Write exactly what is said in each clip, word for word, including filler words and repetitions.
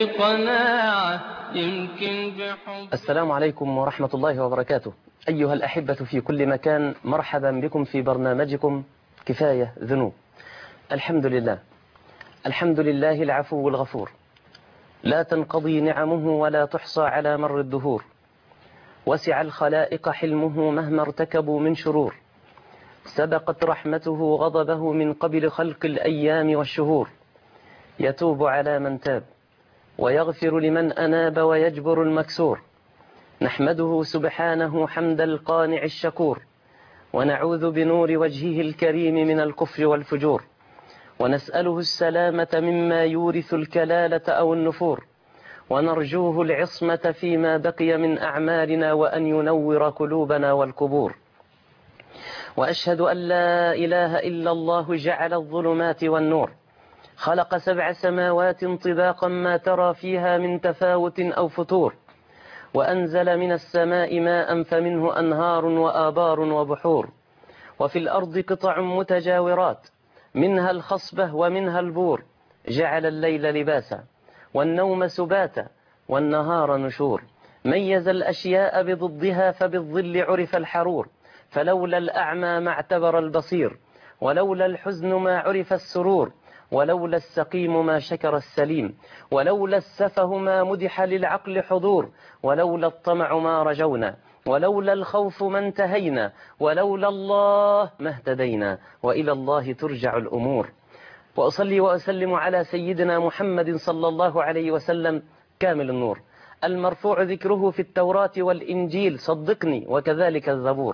قناعة يمكن بحب. السلام عليكم ورحمة الله وبركاته. أيها الأحبة في كل مكان، مرحبا بكم في برنامجكم كفاية ذنوب. الحمد لله، الحمد لله العفو الغفور، لا تنقضي نعمه ولا تحصى على مر الدهور، وسع الخلائق حلمه مهما ارتكبوا من شرور، سبقت رحمته غضبه من قبل خلق الأيام والشهور، يتوب على من تاب ويغفر لمن أناب ويجبر المكسور، نحمده سبحانه حمد القانع الشكور، ونعوذ بنور وجهه الكريم من الكفر والفجور، ونسأله السلامة مما يورث الكلالة أو النفور، ونرجوه العصمة فيما بقي من أعمالنا وأن ينور قلوبنا والقبور. وأشهد أن لا إله إلا الله جعل الظلمات والنور، خلق سبع سماوات طباقا ما ترى فيها من تفاوت أو فتور، وأنزل من السماء ماء فمنه أنهار وآبار وبحور، وفي الأرض قطع متجاورات منها الخصبة ومنها البور، جعل الليل لباسا والنوم سباتا والنهار نشور، ميز الأشياء بضدها فبالظل عرف الحرور، فلولا الأعمى ما اعتبر البصير، ولولا الحزن ما عرف السرور، ولولا السقيم ما شكر السليم، ولولا السفه ما مدح للعقل حضور، ولولا الطمع ما رجونا، ولولا الخوف ما انتهينا، ولولا الله ما اهتدينا، وإلى الله ترجع الأمور. وأصلي وأسلم على سيدنا محمد صلى الله عليه وسلم كامل النور، المرفوع ذكره في التوراة والإنجيل صدقني وكذلك الزبور،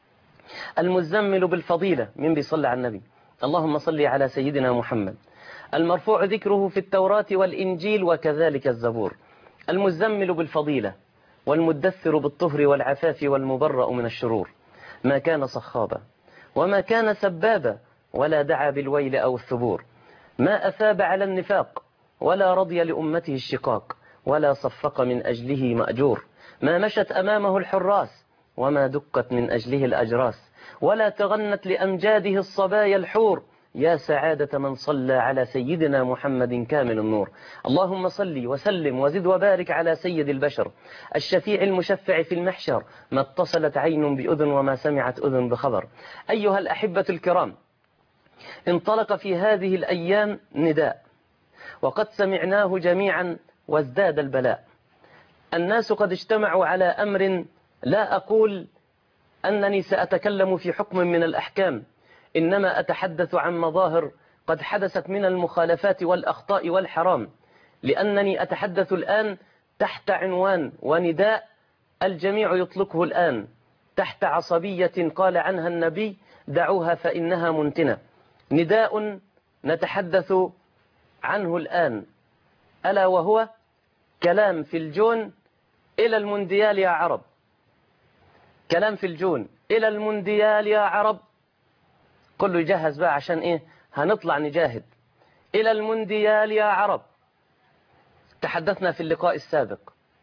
المزمل بالفضيلة من بيصلي على النبي اللهم صل على سيدنا محمد، المرفوع ذكره في التوراة والإنجيل وكذلك الزبور، المزمل بالفضيلة والمدثر بالطهر والعفاف والمبرأ من الشرور، ما كان صخابا وما كان سبابا ولا دعا بالويل أو الثبور، ما أثاب على النفاق ولا رضي لأمته الشقاق، ولا صفق من أجله مأجور، ما مشت أمامه الحراس وما دقت من أجله الأجراس، ولا تغنت لأمجاده الصبايا الحور، يا سعادة من صلى على سيدنا محمد كامل النور. اللهم صل وسلم وزد وبارك على سيد البشر الشفيع المشفع في المحشر، ما اتصلت عين بأذن وما سمعت أذن بخبر. أيها الأحبة الكرام، انطلق في هذه الأيام نداء، وقد سمعناه جميعا وازداد البلاء. الناس قد اجتمعوا على أمر، لا أقول أنني سأتكلم في حكم من الأحكام، إنما أتحدث عن مظاهر قد حدثت من المخالفات والأخطاء والحرام، لأنني أتحدث الآن تحت عنوان ونداء الجميع يطلقه الآن تحت عصبية قال عنها النبي دعوها فإنها منتنة. نداء نتحدث عنه الآن، ألا وهو كلام في الجون إلى المونديال يا عرب. كلام في الجون إلى المونديال يا عرب، كله يجهز بقى عشان إيه؟ هنطلع نجاهد. إلى المونديال يا عرب. تحدثنا في اللقاء السابق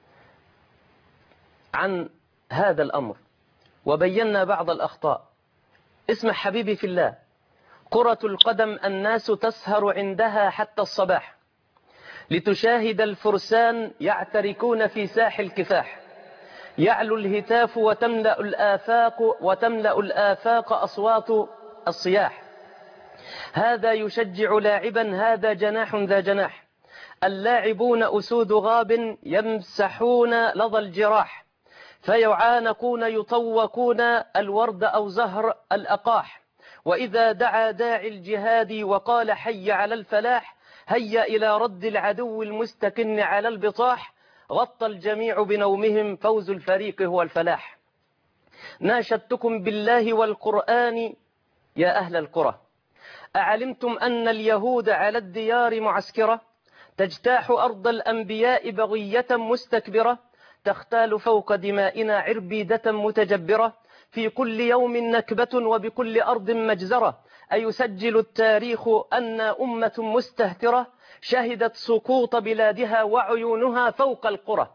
عن هذا الأمر وبينا بعض الأخطاء. اسمع حبيبي في الله، كرة القدم الناس تسهر عندها حتى الصباح لتشاهد الفرسان يعتركون في ساح الكفاح، يعلو الهتاف وتملأ الآفاق وتملأ الآفاق أصوات الصياح، هذا يشجع لاعبا هذا جناح ذا جناح، اللاعبون أسود غاب يمسحون لظى الجراح، فيعانقون يطوقون الورد أو زهر الأقاح، وإذا دعا داعي الجهاد وقال حي على الفلاح هيا إلى رد العدو المستكن على البطاح، غطى الجميع بنومهم فوز الفريق هو الفلاح. ناشدتكم بالله والقرآن يا أهل القرى، أعلمتم أن اليهود على الديار معسكرة تجتاح أرض الأنبياء بغية مستكبرة، تختال فوق دمائنا عربيدة متجبرة، في كل يوم نكبة وبكل أرض مجزرة، أيسجل التاريخ أن أمة مستهترة شهدت سقوط بلادها وعيونها فوق القرى.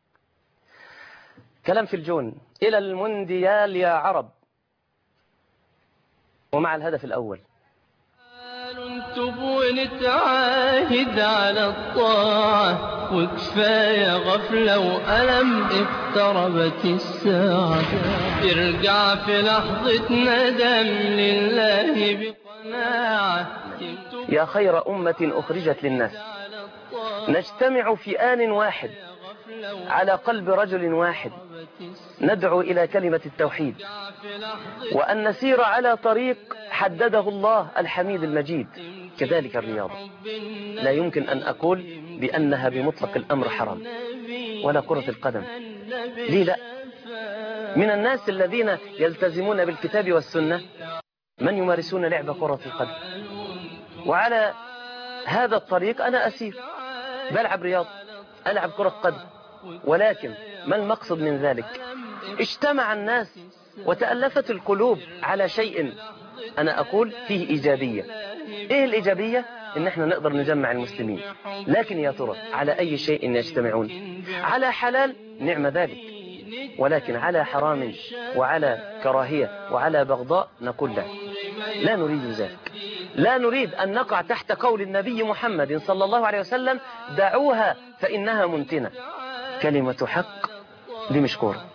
كلام في الجون إلى المونديال يا عرب، ومع الهدف الأول نكتب ونتعاهد على الطاعة، وكفاية غفلة وألم اقتربت الساعة. ارجع في لحظة ندم لله بقناعة. يا خير أمة أخرجت للناس نجتمع في آن واحد على قلب رجل واحد، ندعو إلى كلمة التوحيد، وأن نسير على طريق حدده الله الحميد المجيد. كذلك الرياضة لا يمكن أن أقول بأنها بمطلق الأمر حرام، ولا كرة القدم. ليه لا؟ من الناس الذين يلتزمون بالكتاب والسنة من يمارسون لعب كرة القدم، وعلى هذا الطريق أنا أسير، بلعب رياضة، ألعب كرة قدم. ولكن ما المقصد من ذلك؟ اجتمع الناس وتألفت القلوب على شيء أنا أقول فيه إيجابية. إيه الإيجابية؟ إن احنا نقدر نجمع المسلمين. لكن يا ترى على أي شيء يجتمعون؟ على حلال نعم ذلك، ولكن على حرام وعلى كراهية وعلى بغضاء نقول لا، لا نريد ذلك. لا نريد أن نقع تحت قول النبي محمد صلى الله عليه وسلم: دعوها فإنها منتنة. كلمة حق دي مشكورة.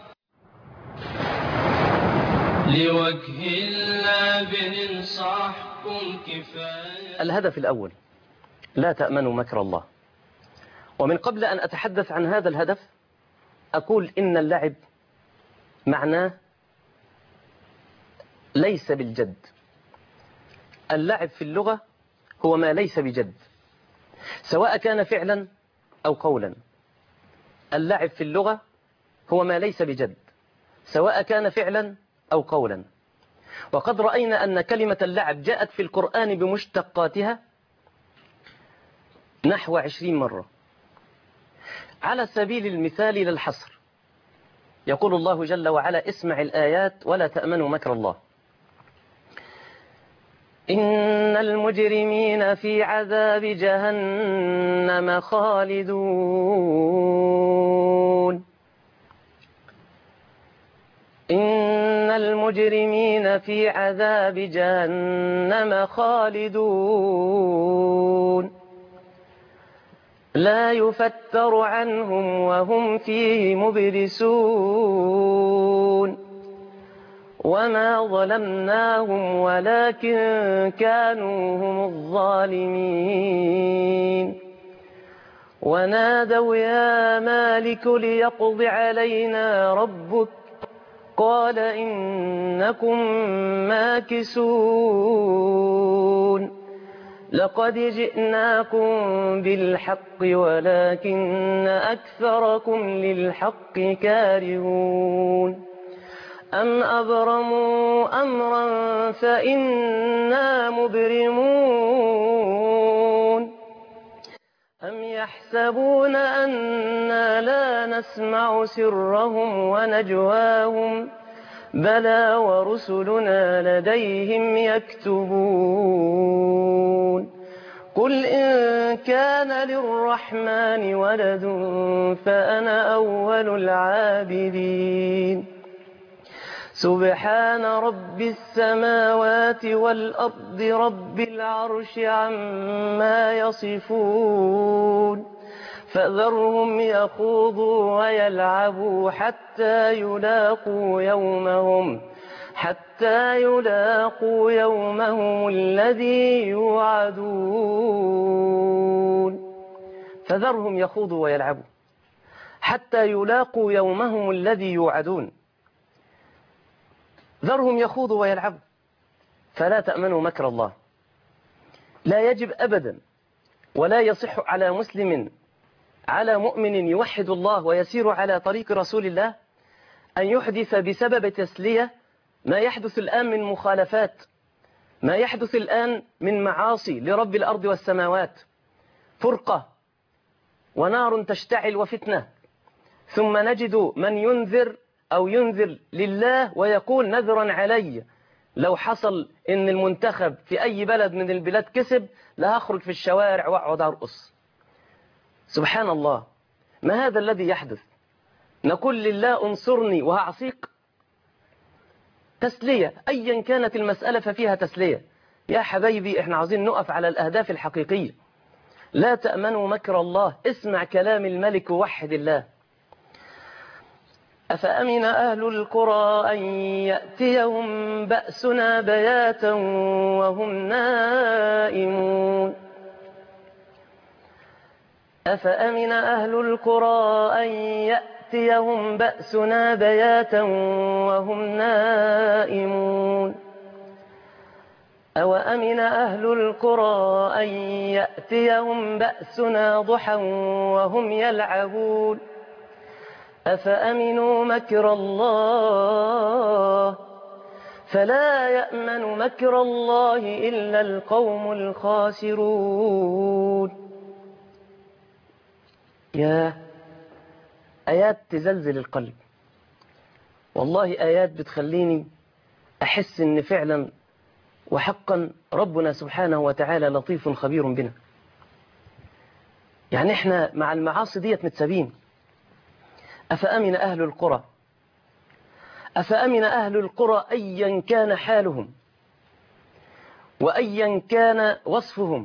لوجه الله بننصحكم كفاية. الهدف الأول: لا تأمنوا مكر الله. ومن قبل أن أتحدث عن هذا الهدف أقول إن اللعب معناه ليس بالجد. اللعب في اللغة هو ما ليس بجد، سواء كان فعلا أو قولا. اللعب في اللغة هو ما ليس بجد، سواء كان فعلا أو قولا. وقد رأينا أن كلمة اللعب جاءت في القرآن بمشتقاتها نحو عشرين مرة. على سبيل المثال للحصر يقول الله جل وعلا: اسمع الآيات ولا تأمنوا مكر الله. إن المجرمين في عذاب جهنم خالدون. إن المجرمين في عذاب جهنم خالدون لا يفتر عنهم وهم فيه مبلسون. وما ظلمناهم ولكن كانوا هم الظالمين. ونادوا يا مالك ليقض علينا ربك قال إنكم ماكثون. لقد جئناكم بالحق ولكن أكثركم للحق كارهون. أم أبرموا أمرا فإنا مبرمون. أم يحسبون أنا لا نسمع سرهم ونجواهم بلى ورسلنا لديهم يكتبون. قل إن كان للرحمن ولد فأنا أول العابدين. سبحان رب السماوات والأرض رب العرش عما يصفون. فذرهم يخوضوا ويلعبوا حتى يلاقوا يومهم حتى يلاقوا يومهم الذي يوعدون. فذرهم يخوضوا ويلعبوا حتى يلاقوا يومهم الذي يوعدون. ذرهم يخوضوا ويلعبوا، فلا تأمنوا مكر الله. لا يجب أبدا ولا يصح على مسلم على مؤمن يوحد الله ويسير على طريق رسول الله أن يحدث بسبب تسلية ما يحدث الآن من مخالفات، ما يحدث الآن من معاصي لرب الأرض والسماوات، فرقة ونار تشتعل وفتنة، ثم نجد من ينذر أو ينذر لله ويقول نذرا علي لو حصل إن المنتخب في أي بلد من البلاد كسب لا أخرج في الشوارع وأقعد أرقص. سبحان الله، ما هذا الذي يحدث؟ نقول لله انصرني وهعصيك. تسلية أيا كانت المسألة ففيها تسلية. يا حبايبي احنا عاوزين نقف على الأهداف الحقيقية. لا تأمنوا مكر الله. اسمع كلام الملك ووحد الله. أفأمن أهل القرى أن يأتيهم بأسنا بياتا وهم نائمون. أفأمن أهل القرى أن يأتيهم بأسنا بياتا وهم نائمون. أوأمن أهل القرى أن يأتيهم بأسنا ضحى وهم يلعبون. أفأمنوا مكر الله فلا يأمن مكر الله إلا القوم الخاسرون. يا آيات تزلزل القلب، والله آيات بتخليني أحس إن فعلا وحقا ربنا سبحانه وتعالى لطيف خبير بنا. يعني احنا مع المعاصي ديت متسابين. أفأمن أهل القرى أفأمن أهل القرى أيا كان حالهم وأيا كان وصفهم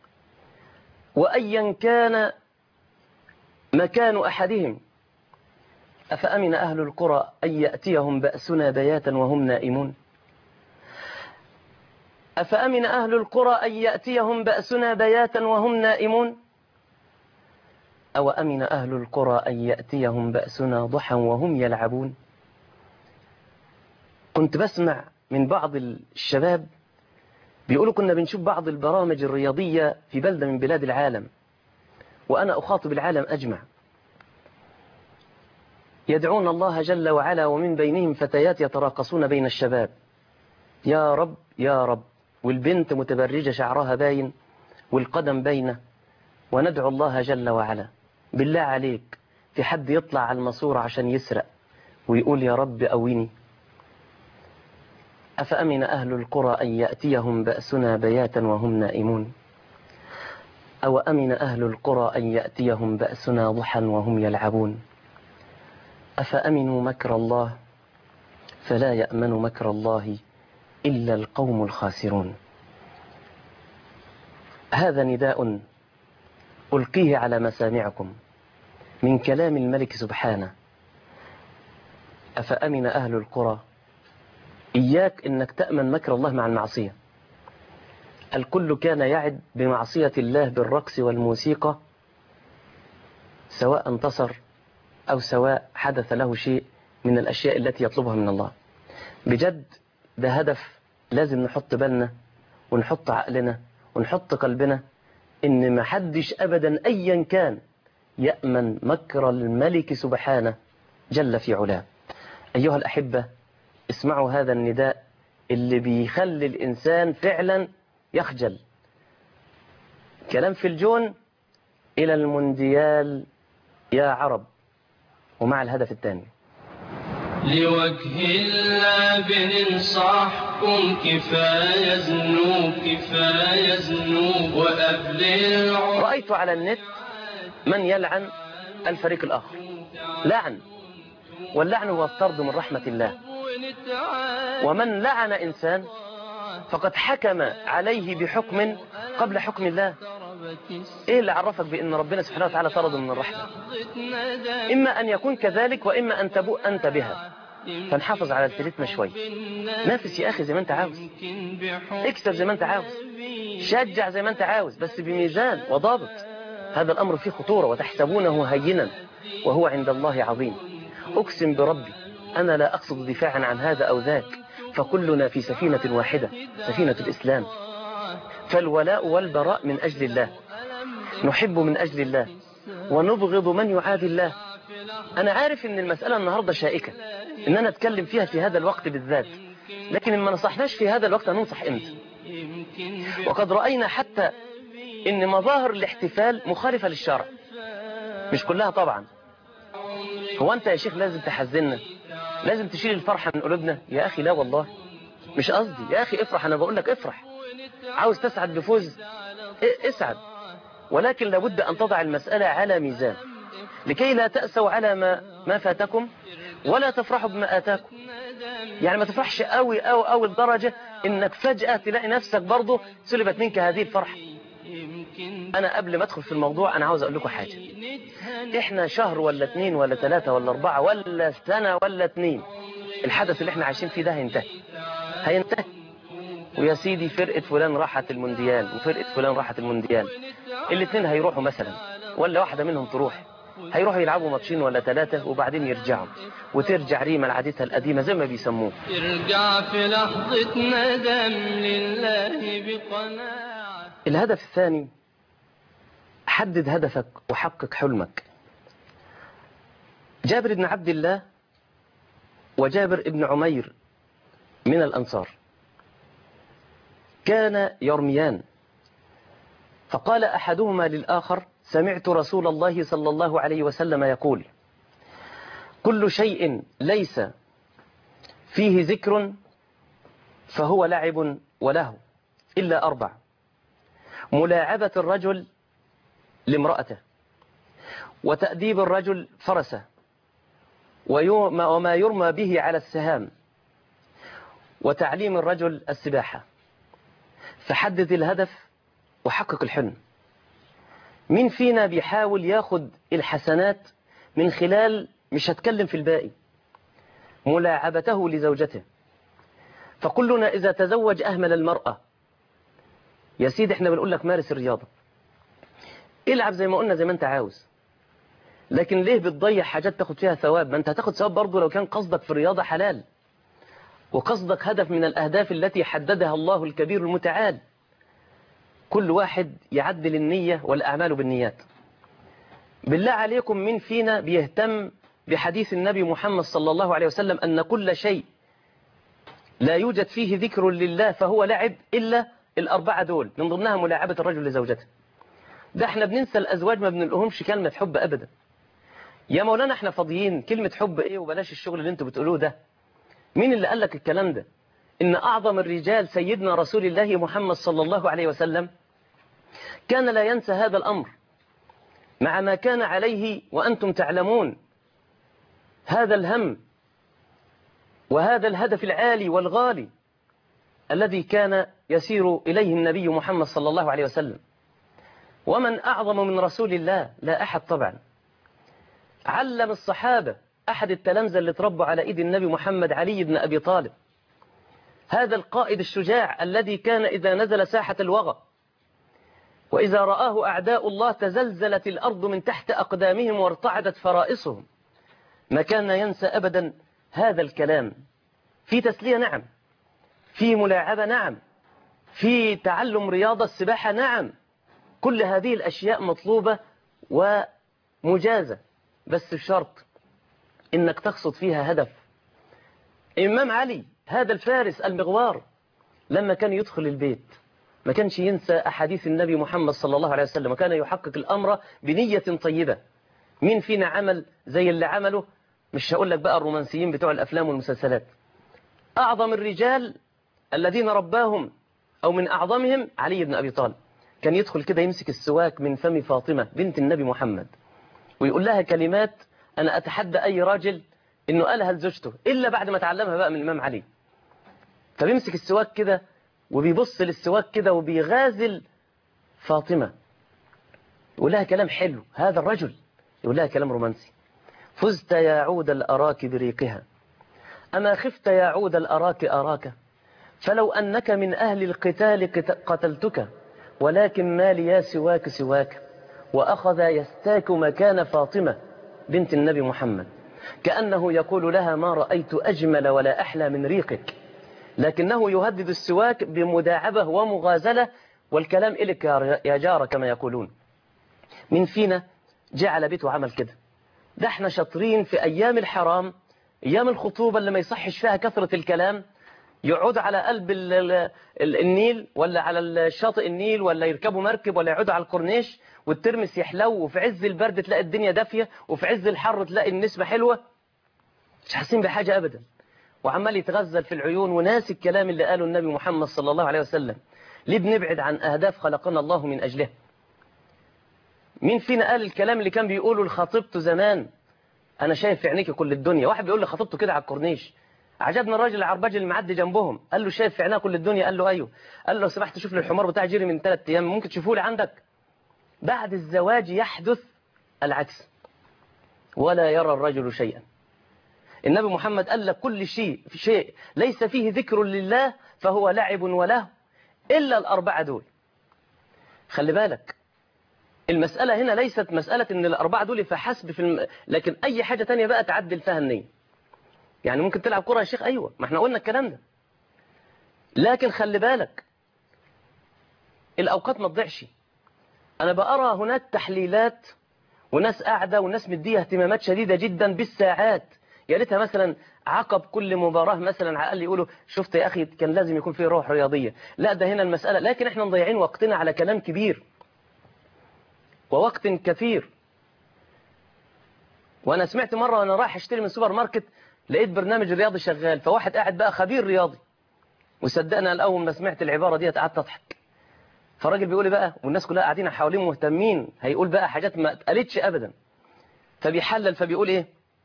وأيا كان مكان أحدهم. أفأمن أهل القرى أن يأتيهم بأسنا بياتا وهم نائمون. أفأمن أهل القرى أن يأتيهم بأسنا بياتا وهم نائمون. أو أمن أهل القرى أن يأتيهم بأسنا ضحى وهم يلعبون. كنت بسمع من بعض الشباب بيقولوا كنا بنشوف بعض البرامج الرياضية في بلدة من بلاد العالم، وأنا أخاطب العالم أجمع، يدعون الله جل وعلا ومن بينهم فتيات يتراقصون بين الشباب. يا رب يا رب، والبنت متبرجة شعرها باين والقدم باينة، وندعو الله جل وعلا. بالله عليك في حد يطلع على الماسورة عشان يسرق ويقول يا رب أويني؟ أفأمن أهل القرى أن يأتيهم بأسنا بياتا وهم نائمون. أو أمن أهل القرى أن يأتيهم بأسنا ضحى وهم يلعبون. أفأمنوا مكر الله فلا يأمن مكر الله إلا القوم الخاسرون. هذا نداء ألقيه على مسامعكم من كلام الملك سبحانه. أفأمن أهل القرى. إياك أنك تأمن مكر الله مع المعصية. الكل كان يعد بمعصية الله بالرقص والموسيقى، سواء انتصر أو سواء حدث له شيء من الأشياء التي يطلبها من الله. بجد ده هدف لازم نحط بالنا ونحط عقلنا ونحط قلبنا، إن ما حدش أبدا أيا كان يأمن مكر الملك سبحانه جل في علاه. أيها الأحبة، اسمعوا هذا النداء اللي بيخلي الإنسان فعلا يخجل. كلام في الجون إلى المونديال يا عرب، ومع الهدف الثاني. لوجه الله بننصحكم كفاية ذنوب كفاية ذنوب وقبل العمر. رأيت على النت من يلعن الفريق الآخر. لعن، واللعن هو الطرد من رحمة الله. ومن لعن إنسان فقد حكم عليه بحكم قبل حكم الله. إيه اللي عرفك بأن ربنا سبحانه وتعالى طرد من الرحمة؟ إما أن يكون كذلك وإما أن تبوء أنت بها. فنحافظ على التلتنا شوي. نافس يا أخي زي ما أنت عاوز، اكسب زي ما أنت عاوز، شجع زي ما أنت عاوز، بس بميزان وضابط. هذا الأمر فيه خطورة، وتحسبونه هينا وهو عند الله عظيم. أقسم بربي أنا لا أقصد دفاعا عن هذا أو ذاك، فكلنا في سفينة واحدة، سفينة الإسلام. فالولاء والبراء من أجل الله، نحب من أجل الله ونبغض من يعادي الله. أنا عارف أن المسألة النهاردة شائكة أن أنا أتكلم فيها في هذا الوقت بالذات، لكن ما نصحناش في هذا الوقت ننصح إمتى؟ وقد رأينا حتى أن مظاهر الاحتفال مخالفة للشرع، مش كلها طبعا. هو أنت يا شيخ لازم تحزننا، لازم تشيل الفرحة من قلوبنا؟ يا أخي لا والله، مش قصدي. يا أخي افرح، أنا بقول لك افرح. عاوز تسعد بفوز اسعد، ولكن لابد أن تضع المسألة على ميزان لكي لا تأسوا على ما ما فاتكم ولا تفرحوا بما آتاكم. يعني ما تفرحش قوي قوي قوي لدرجة إنك فجأة تلاقي نفسك برضه سلبت منك هذه الفرحة. أنا قبل ما أدخل في الموضوع أنا عاوز أقول لكم حاجة. إحنا شهر ولا اتنين ولا تلاتة ولا أربعة ولا سنة ولا اتنين الحدث اللي إحنا عايشين فيه ده هينتهي هينتهي ويا سيدي فرقة فلان راحت المونديال وفرقة فلان راحت المونديال، الاثنين هيروحوا مثلا ولا واحدة منهم تروح، هيروحوا يلعبوا ماتشين ولا ثلاثة وبعدين يرجعوا وترجع ريما لعادتها القديمة زي ما بيسموه. ترجع في لحظة ندم لله بقناعة. الهدف الثاني، حدد هدفك وحقق حلمك. جابر بن عبد الله وجابر بن عمير من الأنصار كان يرميان، فقال أحدهما للآخر: سمعت رسول الله صلى الله عليه وسلم يقول: كل شيء ليس فيه ذكر فهو لعب وله إلا أربع: ملاعبة الرجل لامرأته، وتأديب الرجل فرسه، وما يرمى به على السهام، وتعليم الرجل السباحة. فحدد الهدف وحقق الحلم. مين فينا بيحاول ياخد الحسنات من خلال، مش هتكلم في الباقي، ملاعبته لزوجته؟ فكلنا إذا تزوج أهمل المرأة. يا سيدي احنا بنقول لك مارس الرياضة، العب زي ما قلنا زي ما انت عاوز، لكن ليه بتضيع حاجات تاخد فيها ثواب؟ ما انت هتاخد ثواب برضه لو كان قصدك في الرياضة حلال وقصدك هدف من الأهداف التي حددها الله الكبير المتعال. كل واحد يعدل النية والأعمال بالنيات. بالله عليكم مين فينا بيهتم بحديث النبي محمد صلى الله عليه وسلم أن كل شيء لا يوجد فيه ذكر لله فهو لعب إلا الأربعة دول، من ضمنها ملاعبة الرجل لزوجته؟ ده احنا بننسى الأزواج، ما بنلقهمش كلمة حب أبدا. يا مولانا احنا فاضيين، كلمة حب ايه وبلاش الشغل اللي انتوا بتقولوه ده. مين اللي قال لك الكلام ده؟ إن أعظم الرجال سيدنا رسول الله محمد صلى الله عليه وسلم كان لا ينسى هذا الأمر، مع ما كان عليه وأنتم تعلمون هذا الهم وهذا الهدف العالي والغالي الذي كان يسير إليه النبي محمد صلى الله عليه وسلم. ومن أعظم من رسول الله؟ لا أحد طبعا. علم الصحابة، أحد التلامذة اللي تربوا على إيد النبي محمد، علي بن أبي طالب، هذا القائد الشجاع الذي كان إذا نزل ساحة الوغى وإذا رآه أعداء الله تزلزلت الأرض من تحت أقدامهم وارتعدت فرائصهم، ما كان ينسى أبدا هذا الكلام. في تسلية نعم، في ملاعبة نعم، في تعلم رياضة السباحة نعم، كل هذه الأشياء مطلوبة ومجازة، بس بشرط إنك تقصد فيها هدف. إمام علي هذا الفارس المغوار لما كان يدخل البيت ما كانش ينسى أحاديث النبي محمد صلى الله عليه وسلم، وكان يحقق الأمر بنية طيبة. مين فينا عمل زي اللي عمله؟ مش هقول لك بقى الرومانسيين بتوع الأفلام والمسلسلات. أعظم الرجال الذين رباهم أو من أعظمهم علي بن أبي طالب، كان يدخل كده يمسك السواك من فم فاطمة بنت النبي محمد ويقول لها كلمات أنا أتحدى أي راجل إنه قالها لزوجته إلا بعد ما تعلمها بقى من الإمام علي. فبيمسك السواك كده وبيبص للسواك كده وبيغازل فاطمة، يقول لها كلام حلو. هذا الرجل يقول لها كلام رومانسي: فزت يا عود الأراك بريقها، أما خفت يا عود الأراك أراك، فلو أنك من أهل القتال قتلتك، ولكن ما لي سواك سواك. وأخذ يستاك مكان فاطمة بنت النبي محمد، كأنه يقول لها ما رأيت أجمل ولا أحلى من ريقك، لكنه يهدد السواك بمداعبة ومغازلة، والكلام إلك يا جارة كما يقولون. من فينا جعل بيته عمل كده؟ ده احنا شاطرين في أيام الحرام، أيام الخطوبة اللي ما يصحش فيها كثرة الكلام، يقعد على قلب ال ال ال النيل ولا على الشاطئ النيل ولا يركبوا مركب ولا يقعدوا على الكورنيش والترمس يحلو، وفي عز البرد تلاقي الدنيا دافية وفي عز الحر تلاقي النسمة حلوة، مش حاسين بحاجة أبدا، وعمال يتغزل في العيون وناسي الكلام اللي قاله النبي محمد صلى الله عليه وسلم. ليه بنبعد عن أهداف خلقنا الله من أجلها؟ مين فينا قال الكلام اللي كان بيقوله لخطيبته زمان؟ أنا شايف في عينيك كل الدنيا. واحد بيقول لخطيبته كده على الكورنيش: عجبنا الراجل العرباج اللي معدي جنبهم، قال له شايف في عيناه كل الدنيا؟ قال له ايوه. قال له لو سمحت شوف لي الحمار بتاعي جري من ثلاث ايام، ممكن تشوفوه لي عندك؟ بعد الزواج يحدث العكس، ولا يرى الرجل شيئا. النبي محمد قال لك كل شيء في شيء ليس فيه ذكر لله فهو لعب وله، إلا الأربعة دول. خلي بالك المسألة هنا ليست مسألة إن الأربعة دول فحسب في الم... لكن أي حاجة تانية بقى تعدل فيها النية. يعني ممكن تلعب كرة يا شيخ، أيوة، ما احنا قلنا الكلام ده. لكن خلي بالك الأوقات ما تضيعش. أنا بأرى هناك تحليلات وناس قاعدة وناس مديها اهتمامات شديدة جدا بالساعات، يا ريتها مثلا عقب كل مباراة مثلا على الأقل يقولوا شفت يا أخي كان لازم يكون فيه روح رياضية. لا، ده هنا المسألة، لكن احنا مضيعين وقتنا على كلام كبير ووقت كثير. وأنا سمعت مرة وأنا رايح اشتري من سوبر ماركت لقيت برنامج رياضي شغال، فواحد قاعد بقى خبير رياضي، وصدقنا الأول ما سمعت العبارة دي قعدت أضحك. فالراجل بيقول لي بقى والناس كلها قاعدين حواليه مهتمين، هيقول بقى حاجات ما اتقالتش أبدا. فبيحلل فبيقول إيه؟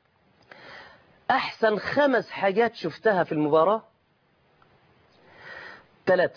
أحسن خمس حاجات شفتها في المباراة ثلاثة: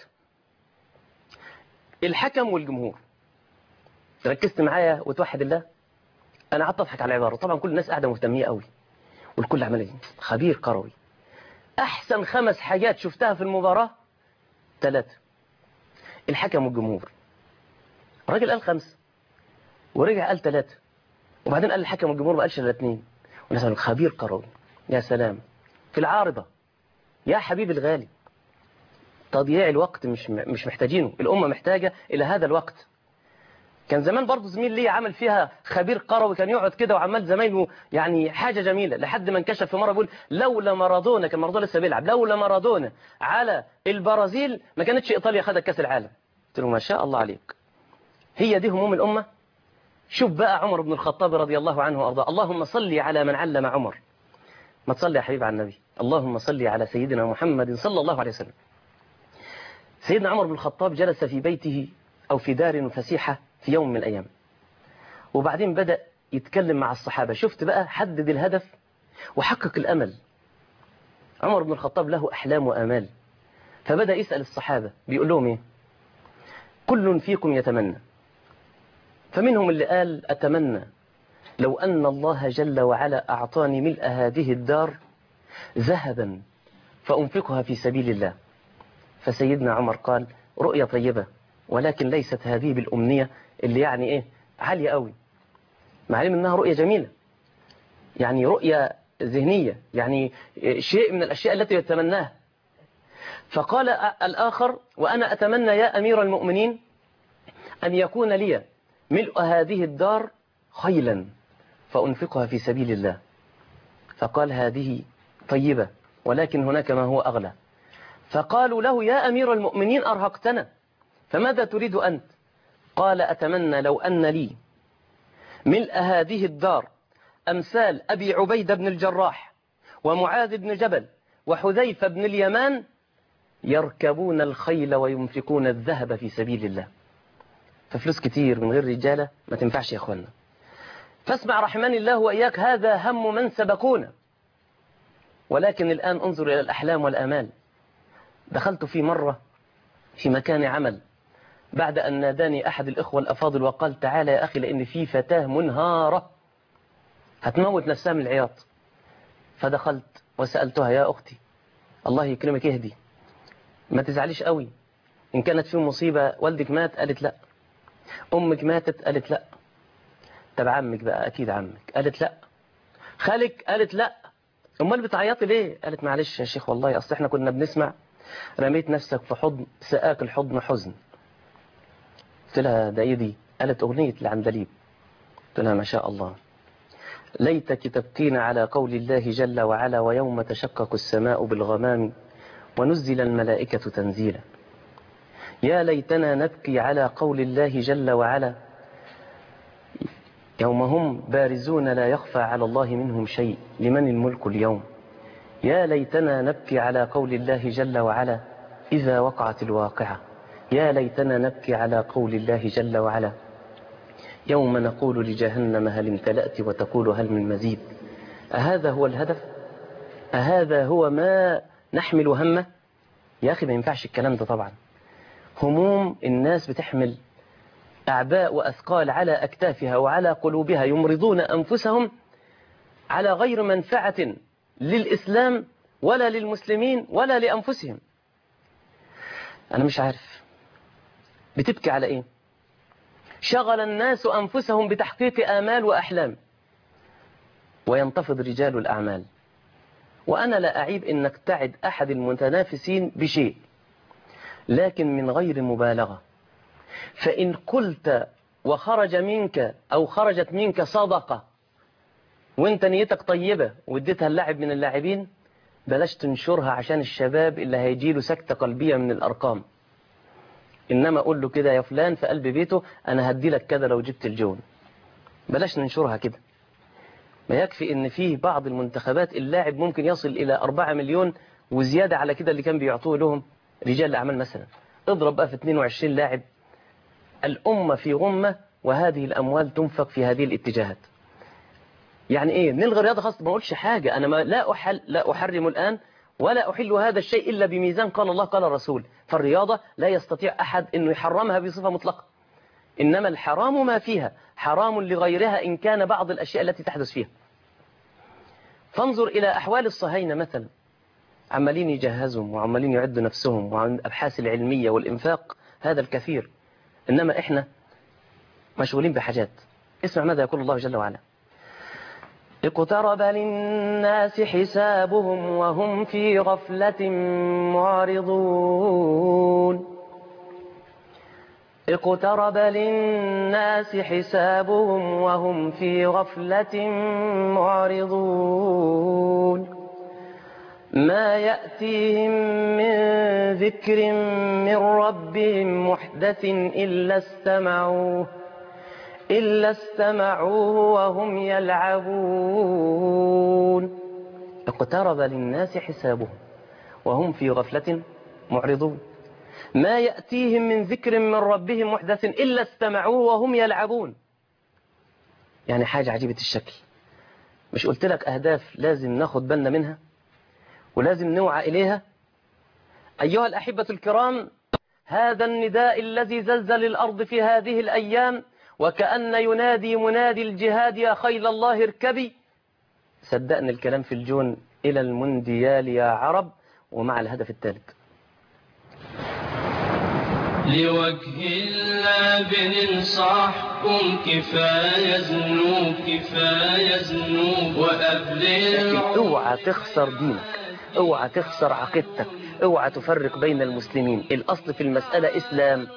الحكم والجمهور. ركزت معايا وتوحد الله؟ أنا قعدت أضحك على العبارة، طبعا كل الناس قاعدة مهتمية قوي والكل عمال خبير كروي. أحسن خمس حاجات شفتها في المباراة ثلاثة: الحكم والجمهور. الراجل قال خمسة ورجع قال ثلاثة، وبعدين قال الحكم والجمهور ما قالش إلا اثنين، والناس قالوا خبير كروي. يا سلام. في العارضة يا حبيبي الغالي، تضييع الوقت مش مش محتاجينه، الأمة محتاجة إلى هذا الوقت. كان زمان برضه زميل لي عمل فيها خبير كروي، كان يقعد كده وعمال زمايله يعني حاجة جميلة، لحد ما انكشف في مرة بيقول لولا مارادونا، كان مارادونا لسه بيلعب، لولا مارادونا على البرازيل ما كانتش إيطاليا خدت كأس العالم. قلت له ما شاء الله عليك. هي دي هموم الأمة. شوف بقى عمر بن الخطاب رضي الله عنه وأرضاه، اللهم صل على من علم عمر. ما تصلي يا حبيب على النبي، اللهم صل على سيدنا محمد صلى الله عليه وسلم. سيدنا عمر بن الخطاب جلس في بيته أو في دار فسيحة في يوم من الأيام، وبعدين بدأ يتكلم مع الصحابة. شفت بقى، حدد الهدف وحقق الأمل. عمر بن الخطاب له أحلام وآمال، فبدأ يسأل الصحابة بيقول لهم إيه؟ كل فيكم يتمنى، فمنهم اللي قال أتمنى لو أن الله جل وعلا أعطاني ملء هذه الدار ذهبا فأنفقها في سبيل الله. فسيدنا عمر قال رؤية طيبة، ولكن ليست هذه بالأمنية اللي يعني إيه عالية قوي، مع علم أنها رؤية جميلة، يعني رؤية ذهنية، يعني شيء من الأشياء التي يتمناها. فقال الآخر وأنا أتمنى يا أمير المؤمنين أن يكون لي ملء هذه الدار خيلا فأنفقها في سبيل الله. فقال هذه طيبة، ولكن هناك ما هو أغلى. فقالوا له يا أمير المؤمنين أرهقتنا، فماذا تريد أنت؟ قال أتمنى لو أن لي ملء هذه الدار أمثال أبي عبيدة بن الجراح ومعاذ بن جبل وحذيفة بن اليمان يركبون الخيل وينفقون الذهب في سبيل الله. ففلوس كتير من غير رجالة ما تنفعش يا أخوانا. فاسمع رحمني الله وإياك، هذا هم من سبقونا. ولكن الآن انظر إلى الأحلام والآمال. دخلت في مرة في مكان عمل بعد أن ناداني أحد الإخوة الأفاضل وقال تعالى يا أخي لأن في فتاة منهارة هتموت نفسها من العياط. فدخلت وسألتها يا أختي الله يكرمك اهدي، ما تزعليش قوي، إن كانت في مصيبة والدك مات؟ قالت لا. أمك ماتت؟ قالت لا. طب عمك بقى؟ أكيد عمك. قالت لا. خالك؟ قالت لا. أمال بتعيطي ليه؟ قالت معلش يا شيخ والله أصل احنا كنا بنسمع رميت نفسك في حضن سقاك الحضن حزن. قلت لها ده ايه دي؟ قالت أغنية العندليب. قلت لها ما شاء الله، ليتك تبكين على قول الله جل وعلا ويوم تشقق السماء بالغمام ونزل الملائكة تنزيلا. يا ليتنا نبكي على قول الله جل وعلا يوم هم بارزون لا يخفى على الله منهم شيء لمن الملك اليوم. يا ليتنا نبكي على قول الله جل وعلا إذا وقعت الواقعة. يا ليتنا نبكي على قول الله جل وعلا يوم نقول لجهنم هل امتلأت وتقول هل من مزيد. أهذا هو الهدف؟ أهذا هو ما نحمل همه؟ يا أخي ما ينفعش الكلام ده طبعا. هموم الناس بتحمل أعباء وأثقال على أكتافها وعلى قلوبها، يمرضون أنفسهم على غير منفعة للإسلام ولا للمسلمين ولا لأنفسهم. أنا مش عارف بتبكي على إيه؟ شغل الناس أنفسهم بتحقيق آمال وأحلام، وينتفض رجال الأعمال. وأنا لا أعيب إنك تعد أحد المتنافسين بشيء، لكن من غير مبالغة. فإن قلت وخرج منك أو خرجت منك صدقة وانت نيتك طيبة واديتها اللاعب من اللاعبين، بلاش تنشرها عشان الشباب اللي هيجيله سكتة قلبية من الأرقام. إنما أقول له كده يا فلان في قلب بيته أنا هدي لك كده لو جبت الجون. بلاش ننشرها كده. ما يكفي إن فيه بعض المنتخبات اللاعب ممكن يصل إلى أربعة مليون وزيادة على كده اللي كان بيعطوه لهم رجال الأعمال مثلا. اضرب بقى في اثنين وعشرين لاعب. الأمة في غمة، وهذه الأموال تنفق في هذه الاتجاهات. يعني إيه نلغي الرياضة خاصة؟ ما أقولش حاجة. أنا ما لا أحل لا أحرم الآن ولا أحل هذا الشيء إلا بميزان قال الله قال الرسول. فالرياضة لا يستطيع أحد أنه يحرمها بصفة مطلقة. إنما الحرام ما فيها حرام لغيرها إن كان بعض الأشياء التي تحدث فيها. فانظر إلى أحوال الصهاينة مثلا، عمالين يجهزهم وعمالين يعدوا نفسهم وعن الأبحاث العلمية والإنفاق هذا الكثير، إنما إحنا مشغولين بحاجات. اسمع ماذا يقول الله جل وعلا: اقترب للناس حسابهم وهم في غفلة معرضون. اقترب للناس حسابهم وهم في غفلة معرضون. ما يأتيهم من ذكر من ربهم محدث إلا استمعوه إلا استمعوه وهم يلعبون. اقترب للناس حسابهم وهم في غفلة معرضون. ما يأتيهم من ذكر من ربهم محدث إلا استمعوه وهم يلعبون. يعني حاجة عجيبة الشكل. مش قلت لك أهداف لازم ناخد بالنا منها ولازم نوعى إليها؟ أيها الأحبة الكرام، هذا النداء الذي زلزل الأرض في هذه الأيام وكأن ينادي منادي الجهاد يا خيل الله اركبي. صدقني الكلام في الجون إلى المونديال يا عرب، ومع الهدف الثالث. لوجه الله بننصحكم كفاية ذنوب كفاية ذنوب وقبل. اوعى تخسر دينك، اوعى تخسر عقيدتك، اوعى تفرق بين المسلمين. الأصل في المسألة إسلام.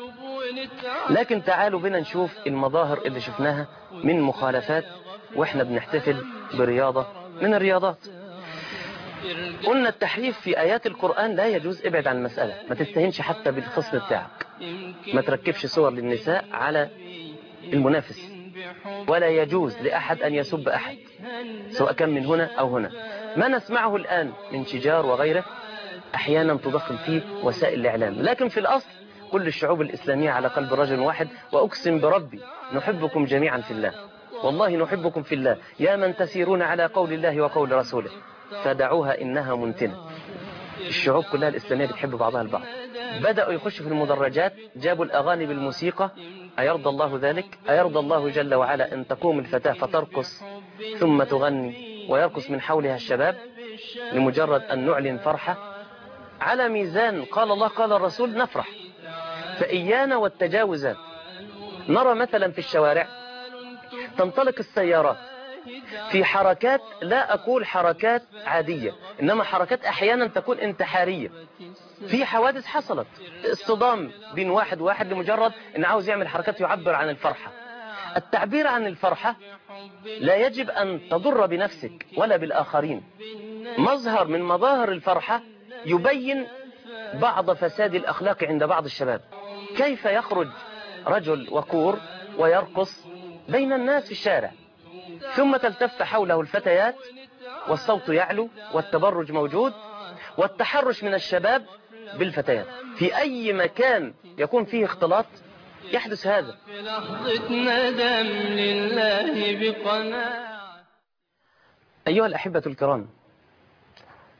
لكن تعالوا بنا نشوف المظاهر اللي شفناها من مخالفات واحنا بنحتفل برياضة من الرياضات. قلنا التحريف في آيات القرآن لا يجوز. ابعد عن المسألة، ما تستهينش حتى بالخصم بتاعك، ما تركبش صور للنساء على المنافس، ولا يجوز لأحد أن يسب أحد سواء كان من هنا أو هنا. ما نسمعه الآن من شجار وغيره أحيانا تدخل فيه وسائل الإعلام، لكن في الأصل كل الشعوب الإسلامية على قلب رجل واحد. وأقسم بربي نحبكم جميعا في الله، والله نحبكم في الله، يا من تسيرون على قول الله وقول رسوله، فدعوها إنها منتنة. الشعوب كلها الإسلامية بتحب بعضها البعض. بدأوا يخشوا في المدرجات، جابوا الأغاني بالموسيقى. أيرضى الله ذلك؟ أيرضى الله جل وعلا أن تقوم الفتاة فترقص ثم تغني ويرقص من حولها الشباب لمجرد أن نعلن فرحة على ميزان قال الله قال الرسول؟ نفرح. فإيانا والتجاوزات. نرى مثلا في الشوارع تنطلق السيارات في حركات، لا أقول حركات عادية، إنما حركات أحيانا تكون انتحارية. في حوادث حصلت، اصطدام بين واحد واحد لمجرد أن عاوز يعمل حركات يعبر عن الفرحة. التعبير عن الفرحة لا يجب أن تضر بنفسك ولا بالآخرين. مظهر من مظاهر الفرحة يبين بعض فساد الأخلاق عند بعض الشباب. كيف يخرج رجل وكور ويرقص بين الناس في الشارع، ثم تلتف حوله الفتيات والصوت يعلو والتبرج موجود والتحرش من الشباب بالفتيات. في أي مكان يكون فيه اختلاط يحدث هذا. في لحظة ندم لله بقناعة. أيها الأحبة الكرام،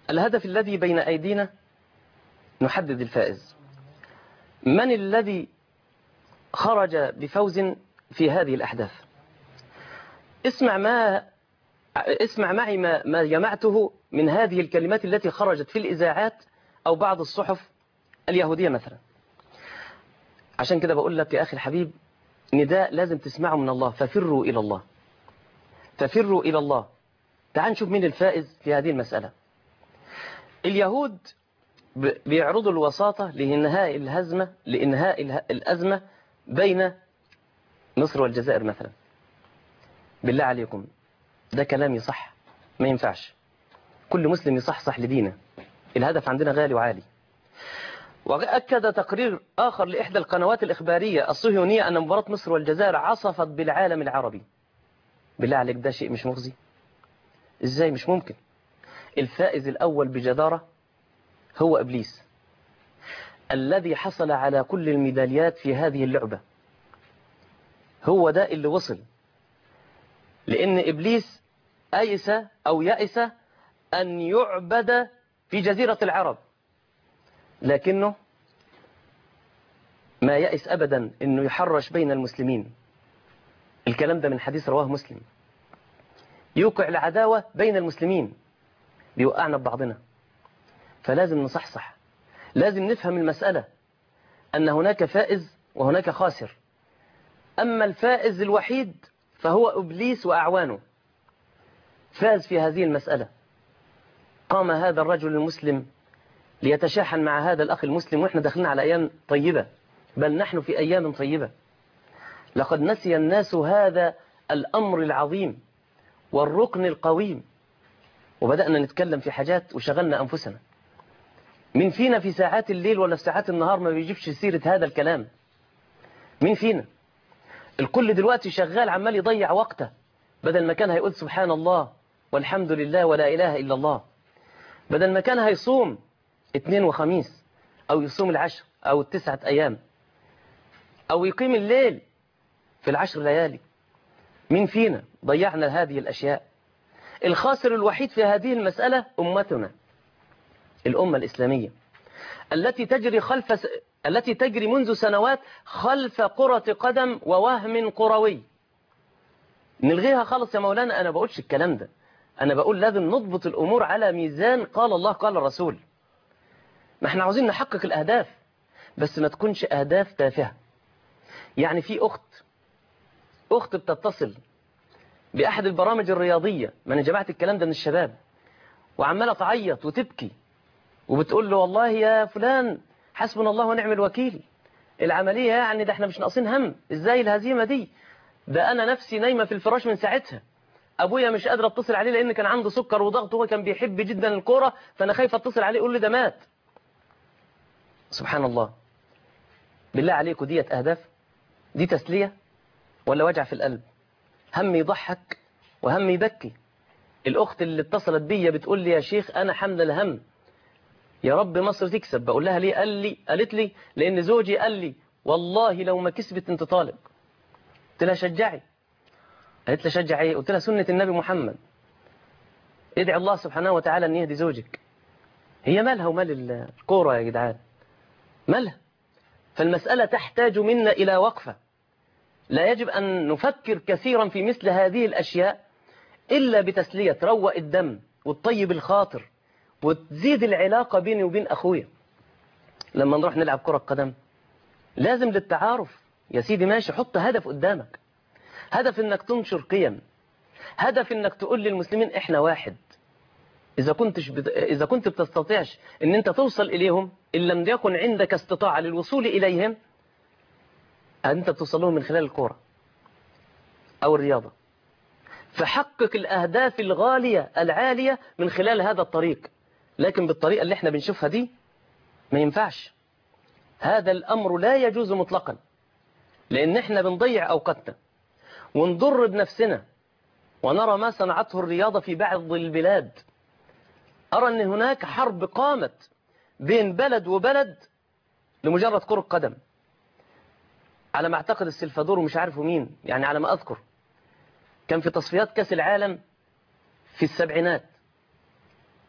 الهدف الذي بين أيدينا نحدد الفائز. من الذي خرج بفوز في هذه الأحداث؟ اسمع ما اسمع معي ما, ما جمعته من هذه الكلمات التي خرجت في الإذاعات أو بعض الصحف اليهودية مثلا. عشان كده بقول لك يا أخي الحبيب، نداء لازم تسمعه من الله: ففروا إلى الله، ففروا إلى الله. تعال نشوف مين الفائز في هذه المسألة. اليهود بيعرضوا الوساطة لإنهاء الهزمة لإنهاء الأزمة بين مصر والجزائر مثلا. بالله عليكم، ده كلام يصح؟ ما ينفعش. كل مسلم يصحصح لدينه، الهدف عندنا غالي وعالي. وأكد تقرير آخر لإحدى القنوات الإخبارية الصهيونية أن مباراة مصر والجزائر عصفت بالعالم العربي. بالله عليك، ده شيء مش مخزي؟ إزاي؟ مش ممكن. الفائز الأول بجدارة هو إبليس، الذي حصل على كل الميداليات في هذه اللعبة. هو ده اللي وصل، لأن إبليس أيس أو يأس أن يعبد في جزيرة العرب، لكنه ما يأس أبدا أنه يحرش بين المسلمين. الكلام ده من حديث رواه مسلم. يوقع العداوة بين المسلمين، بيوقعنا ببعضنا. فلازم نصحصح، لازم نفهم المسألة أن هناك فائز وهناك خاسر. أما الفائز الوحيد فهو إبليس وأعوانه، فاز في هذه المسألة. قام هذا الرجل المسلم ليتشاحن مع هذا الأخ المسلم، وإحنا داخلين على أيام طيبة، بل نحن في أيام طيبة. لقد نسي الناس هذا الأمر العظيم والركن القويم، وبدأنا نتكلم في حاجات وشغلنا أنفسنا. مين فينا في ساعات الليل ولا في ساعات النهار ما بيجيبش سيرة هذا الكلام؟ مين فينا؟ الكل دلوقتي شغال عمال يضيع وقته، بدل ما كان هيقول سبحان الله والحمد لله ولا إله إلا الله، بدل ما كان هيصوم اثنين وخميس أو يصوم العشر أو التسعة أيام أو يقيم الليل في العشر ليالي. مين فينا؟ ضيعنا هذه الأشياء. الخاسر الوحيد في هذه المسألة أمتنا، الأمة الإسلامية التي تجري خلف س... التي تجري منذ سنوات خلف كرة قدم ووهم كروي. نلغيها خالص يا مولانا؟ أنا بقولش الكلام ده، أنا بقول لازم نضبط الأمور على ميزان قال الله قال الرسول. ما احنا عاوزين نحقق الأهداف، بس ما تكونش أهداف تافهة. يعني في أخت أخت بتتصل بأحد البرامج الرياضية، ما أنا جمعت الكلام ده من الشباب، وعمالة تعيط وتبكي وبتقول له والله يا فلان حسبنا الله ونعم الوكيل، العملية يعني ده احنا مش ناقصين هم، ازاي الهزيمة دي؟ ده أنا نفسي نايمة في الفراش من ساعتها، أبويا مش قادر أتصل عليه لأن كان عنده سكر وضغط، وهو كان بيحب جدا الكورة، فأنا خايف أتصل عليه يقول لي ده مات. سبحان الله. بالله عليكم، ديت أهداف؟ دي تسلية ولا وجع في القلب؟ هم يضحك وهم يبكي. الأخت اللي اتصلت بيا بتقول لي يا شيخ أنا حمل الهم، يا رب مصر تكسب. بقول لها ليه؟ قال لي قالت لي لأن زوجي قال لي والله لو ما كسبت انت طالق. قلت لها شجعي. قالت لي شجع ايه؟ قلت لها سنة النبي محمد، ادعي الله سبحانه وتعالى ان يهدي زوجك. هي مالها ومال الكورة يا جدعان؟ مالها؟ فالمسألة تحتاج منا إلى وقفة. لا يجب أن نفكر كثيرا في مثل هذه الأشياء إلا بتسلية، تروق الدم وتطيب الخاطر وتزيد العلاقة بيني وبين أخويا. لما نروح نلعب كرة قدم لازم للتعارف يا سيدي، ماشي، حط هدف قدامك، هدف انك تنشر قيم، هدف انك تقول للمسلمين احنا واحد. اذا كنتش بت... اذا كنت بتستطيعش ان انت توصل اليهم، ان لم يكن عندك استطاعة للوصول اليهم، انت توصل لهم من خلال الكورة او الرياضة. فحقق الاهداف الغالية العالية من خلال هذا الطريق، لكن بالطريقة اللي احنا بنشوفها دي ما ينفعش. هذا الامر لا يجوز مطلقا، لان احنا بنضيع اوقاتنا ونضر بنفسنا، ونرى ما صنعته الرياضة في بعض البلاد. أرى أن هناك حرب قامت بين بلد وبلد لمجرد كرة قدم، على ما أعتقد السلفادور ومش عارفه مين، يعني على ما أذكر كان في تصفيات كأس العالم في السبعينات،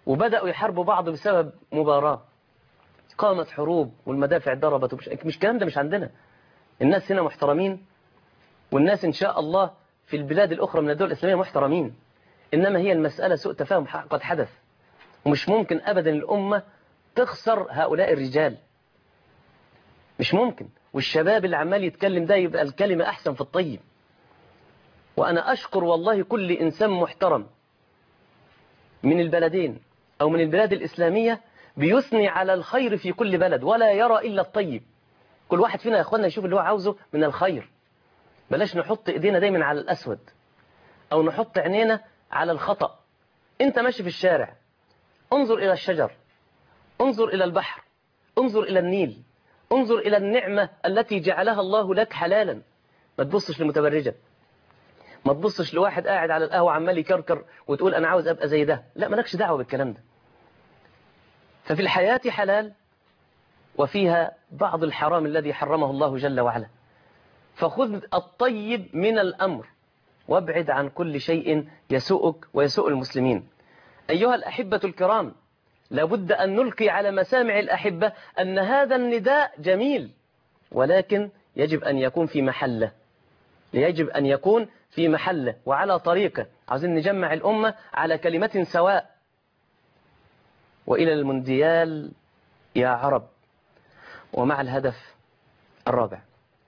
وبدأوا يحاربوا بعض بسبب مباراة، قامت حروب والمدافع ضربت ومش مش الكلام ده مش عندنا. الناس هنا محترمين، والناس إن شاء الله في البلاد الأخرى من الدول الإسلامية محترمين، إنما هي المسألة سوء تفاهم قد حدث، ومش ممكن أبدا الأمة تخسر هؤلاء الرجال، مش ممكن. والشباب اللي عمال يتكلم ده يبقى الكلمة أحسن في الطيب. وأنا أشكر والله كل إنسان محترم من البلدين أو من البلاد الإسلامية بيثني على الخير في كل بلد ولا يرى إلا الطيب. كل واحد فينا يا أخوانا يشوف اللي هو عاوزه من الخير، بلاش نحط إيدينا دايما على الأسود أو نحط عينينا على الخطأ. أنت ماشي في الشارع، انظر إلى الشجر، انظر إلى البحر، انظر إلى النيل، انظر إلى النعمة التي جعلها الله لك حلالا. ما تبصش لمتبرجة، ما تبصش لواحد قاعد على القهوة عمال يكركر وتقول أنا عاوز أبقى زي ده. لا، مالكش دعوة بالكلام ده. ففي الحياة حلال وفيها بعض الحرام الذي حرمه الله جل وعلا. فخذ الطيب من الأمر وابعد عن كل شيء يسوءك ويسوء المسلمين. أيها الأحبة الكرام، لابد أن نلقي على مسامع الأحبة أن هذا النداء جميل، ولكن يجب أن يكون في محله، يجب أن يكون في محله وعلى طريقة. عايزين نجمع الأمة على كلمة سواء. وإلى المونديال يا عرب. ومع الهدف الرابع،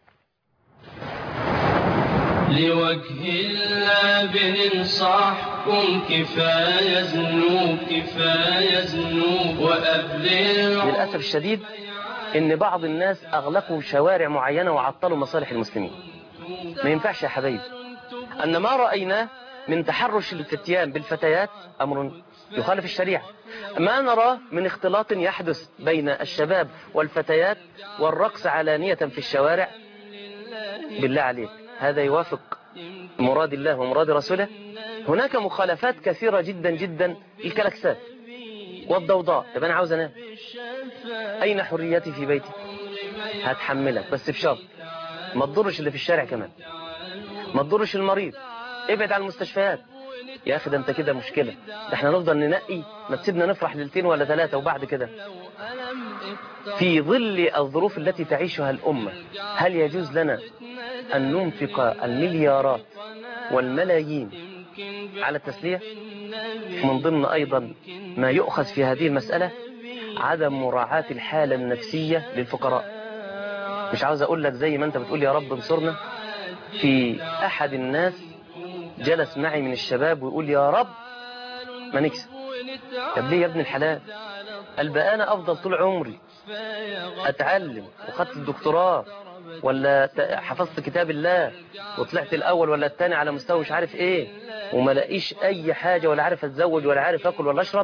لوجه الله بننصحكم كفاية ذنوب كفاية ذنوب وأبلغ. للأسف الشديد إن بعض الناس أغلقوا شوارع معينة وعطلوا مصالح المسلمين. ما ينفعش يا حبايبي أن ما رأيناه من تحرش الفتيان بالفتيات أمر يخالف الشريعة. ما نرى من اختلاط يحدث بين الشباب والفتيات والرقص علانية في الشوارع، بالله عليك هذا يوافق مراد الله ومراد رسوله؟ هناك مخالفات كثيرة جدا جدا. الكلاكسات والضوضاء. طب أنا عاوز أنام، أين حريتي في بيتي؟ هتحملك بس بشرط ما تضرش اللي في الشارع كمان، ما تضرش المريض، ابعد عن المستشفيات. يا أخي ده أنت كده مشكلة، ده احنا نفضل ننقي، ما تسيبنا نفرح ليلتين ولا ثلاثة وبعد كده. في ظل الظروف التي تعيشها الأمة هل يجوز لنا أن ننفق المليارات والملايين على التسلية؟ من ضمن أيضا ما يؤخذ في هذه المسألة عدم مراعاة الحالة النفسية للفقراء. مش عاوز أقول لك زي ما أنت بتقول يا رب انصرنا، في أحد الناس جلس معي من الشباب ويقول يا رب ما نكسب. طب ليه يا ابن الحلال؟ قال بقى أنا أفضل طول عمري أتعلم وخدت الدكتوراه ولا حفظت كتاب الله وطلعت الأول ولا الثاني على مستوى مش عارف إيه، وما لاقيش أي حاجة ولا عارف أتزوج ولا عارف أكل ولا أشرب،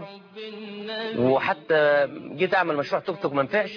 وحتى جيت أعمل مشروع توك توك ما نفعش.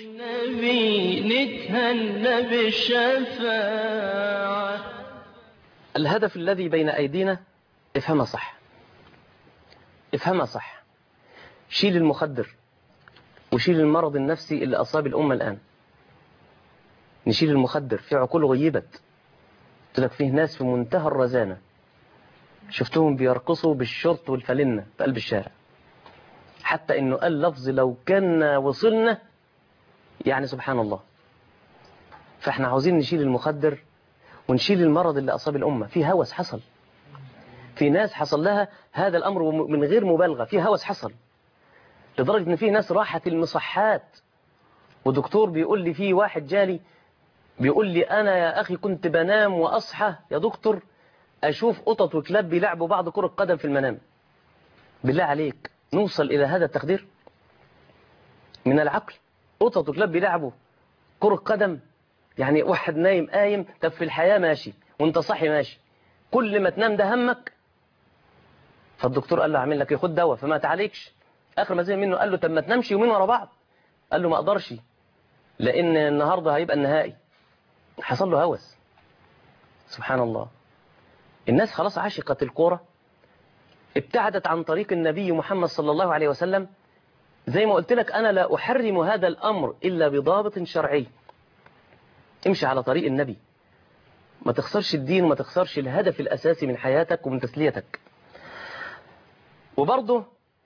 الهدف الذي بين أيدينا افهمها صح، افهمها صح. شيل المخدر وشيل المرض النفسي اللي أصاب الأمة الآن. نشيل المخدر، في عقول غيبت. قلت لك فيه ناس في منتهى الرزانة شفتهم بيرقصوا بالشورت والفلنة في قلب الشارع، حتى إنه قال لفظ لو كان وصلنا يعني سبحان الله. فإحنا عاوزين نشيل المخدر ونشيل المرض اللي أصاب الأمة. في هوس حصل، في ناس حصل لها هذا الأمر من غير مبالغة، في هوس حصل لدرجة إن في ناس راحت المصحات. ودكتور بيقول لي، في واحد جالي بيقول لي أنا يا أخي كنت بنام وأصحى يا دكتور أشوف قطط وكلاب بيلعبوا بعض كرة قدم في المنام. بالله عليك نوصل إلى هذا التقدير من العقل؟ قطط وكلاب بيلعبوا كرة قدم، يعني واحد نايم قايم. طب في الحياة ماشي وانت صحي ماشي، كل ما تنام ده همك. فالدكتور قال له اعمل لك ايه؟ خد دواء فما تعالجش. اخر ما زي منه قال له طب ما تنامش يومين ورا بعض. قال له ما اقدرش لان النهارده هيبقى النهائي. حصل له هوس. سبحان الله. الناس خلاص عاشقت الكوره، ابتعدت عن طريق النبي محمد صلى الله عليه وسلم. زي ما قلت لك أنا لا أحرم هذا الأمر إلا بضابط شرعي. امشي على طريق النبي، ما تخسرش الدين وما تخسرش الهدف الأساسي من حياتك ومن تسليتك. وبرضه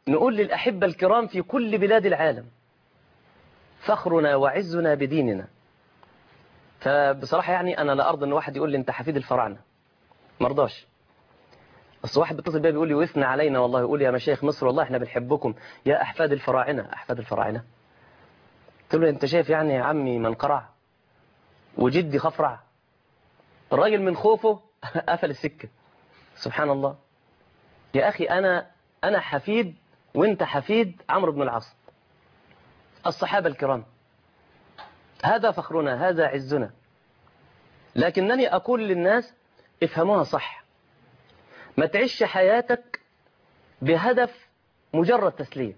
نقول للأحبة الكرام في كل بلاد العالم فخرنا وعزنا بديننا. فبصراحة يعني أنا لا أرضى أن واحد يقول لي أنت حفيد الفراعنة، مرضاش. بس واحد بيتصل بيا بيقول لي ويثنى علينا والله، يقول يا مشايخ مصر والله احنا بنحبكم يا أحفاد الفراعنة. أحفاد الفراعنة؟ قلت له أنت شايف يعني يا عمي من قرع وجدي خفرع؟ الراجل من خوفه قفل السكة. سبحان الله. يا أخي أنا أنا حفيد وأنت حفيد عمرو بن العاص، الصحابة الكرام، هذا فخرنا، هذا عزنا. لكنني أقول للناس افهموها صح، ما تعيش حياتك بهدف مجرد تسلية.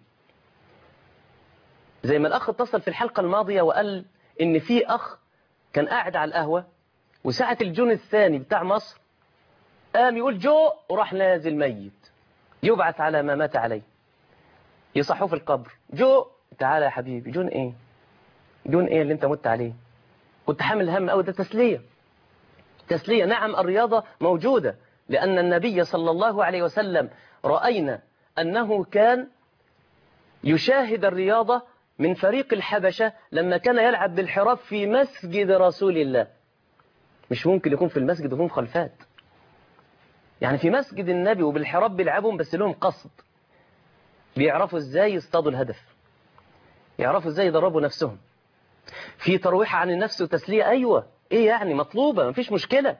زي ما الأخ اتصل في الحلقة الماضية وقال إن في أخ كان قاعد على القهوة وساعة الجون الثاني بتاع مصر قام يقول جو وراح نازل ميت، يبعث على ما مات عليه، يصحوه في القبر. جو تعالى يا حبيبي، جون ايه؟ جون ايه اللي انت مت عليه؟ كنت حامل هم قوي، ده تسلية. تسلية. نعم الرياضة موجودة، لأن النبي صلى الله عليه وسلم رأينا أنه كان يشاهد الرياضة من فريق الحبشة لما كان يلعب بالحراف في مسجد رسول الله. مش ممكن يكون في المسجد وهم خلفات، يعني في مسجد النبي وبالحراف بيلعبهم، بس لهم قصد، بيعرفوا ازاي يصطادوا الهدف، يعرفوا ازاي يدربوا نفسهم في ترويح عن النفس وتسلية. ايوه ايه يعني، مطلوبة، مفيش مشكلة.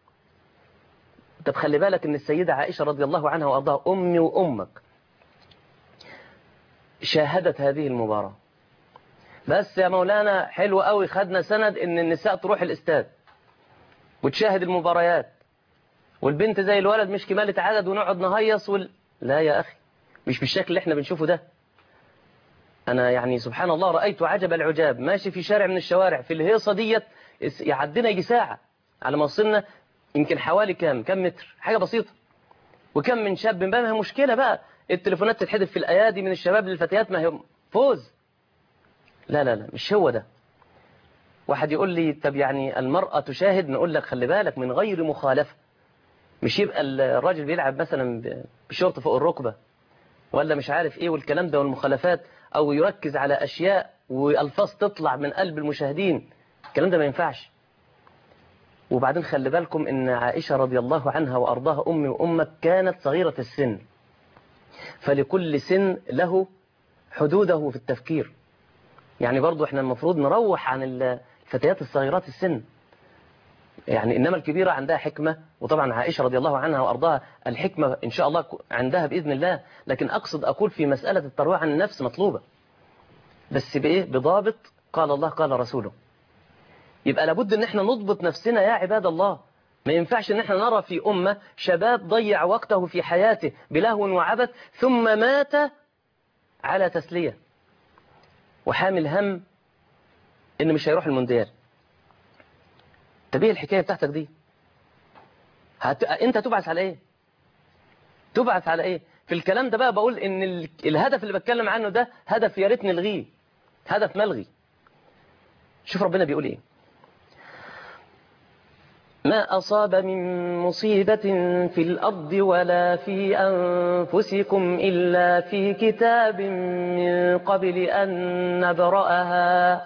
طب خلي بالك ان السيدة عائشة رضي الله عنها وارضاها امي وامك شاهدت هذه المباراة. بس يا مولانا حلو قوي، خدنا سند ان النساء تروح الاستاد وتشاهد المباريات والبنت زي الولد مش كمالة عدد ونقعد نهيص وال... لا يا اخي، مش بالشكل اللي احنا بنشوفه ده. أنا يعني سبحان الله رأيت عجب العجاب، ماشي في شارع من الشوارع في الهيصة ديت، يعدينا يجي ساعة على ما وصلنا، يمكن حوالي كام كام متر، حاجة بسيطة، وكم من شاب. ما هي مشكلة بقى التليفونات تتحدث في الأيادي من الشباب للفتيات، ما هي فوز. لا لا لا، مش هو ده. واحد يقول لي طب يعني المرأة تشاهد، نقول لك خلي بالك من غير مخالفة. مش يبقى الراجل بيلعب مثلا بشورت فوق الركبة ولا مش عارف ايه والكلام ده والمخالفات، او يركز على اشياء والفاظ تطلع من قلب المشاهدين، الكلام ده ما ينفعش. وبعدين خلي بالكم ان عائشة رضي الله عنها وارضاها امي وامك كانت صغيرة السن، فلكل سن له حدوده في التفكير. يعني برضو احنا المفروض نروح عن الفتيات الصغيرات السن، يعني إنما الكبيرة عندها حكمة، وطبعا عائشة رضي الله عنها وأرضاها الحكمة إن شاء الله عندها بإذن الله. لكن أقصد أقول في مسألة الترويع عن النفس مطلوبة، بس بإيه؟ بضابط، قال الله قال رسوله. يبقى لابد إن احنا نضبط نفسنا يا عباد الله. ما ينفعش إن احنا نرى في أمة شباب ضيع وقته في حياته بلهو وعبث ثم مات على تسلية وحامل هم إن مش هيروح المونديال. طب ايه الحكاية بتاعتك دي؟ هت... انت تبعث على ايه؟ تبعث على ايه؟ في الكلام ده بقى بقول ان ال... الهدف اللي بتكلم عنه ده هدف يا ريت نلغيه، هدف ملغي. شوف ربنا بيقول ايه: ما أصاب من مصيبة في الأرض ولا في أنفسكم إلا في كتاب من قبل أن نبرأها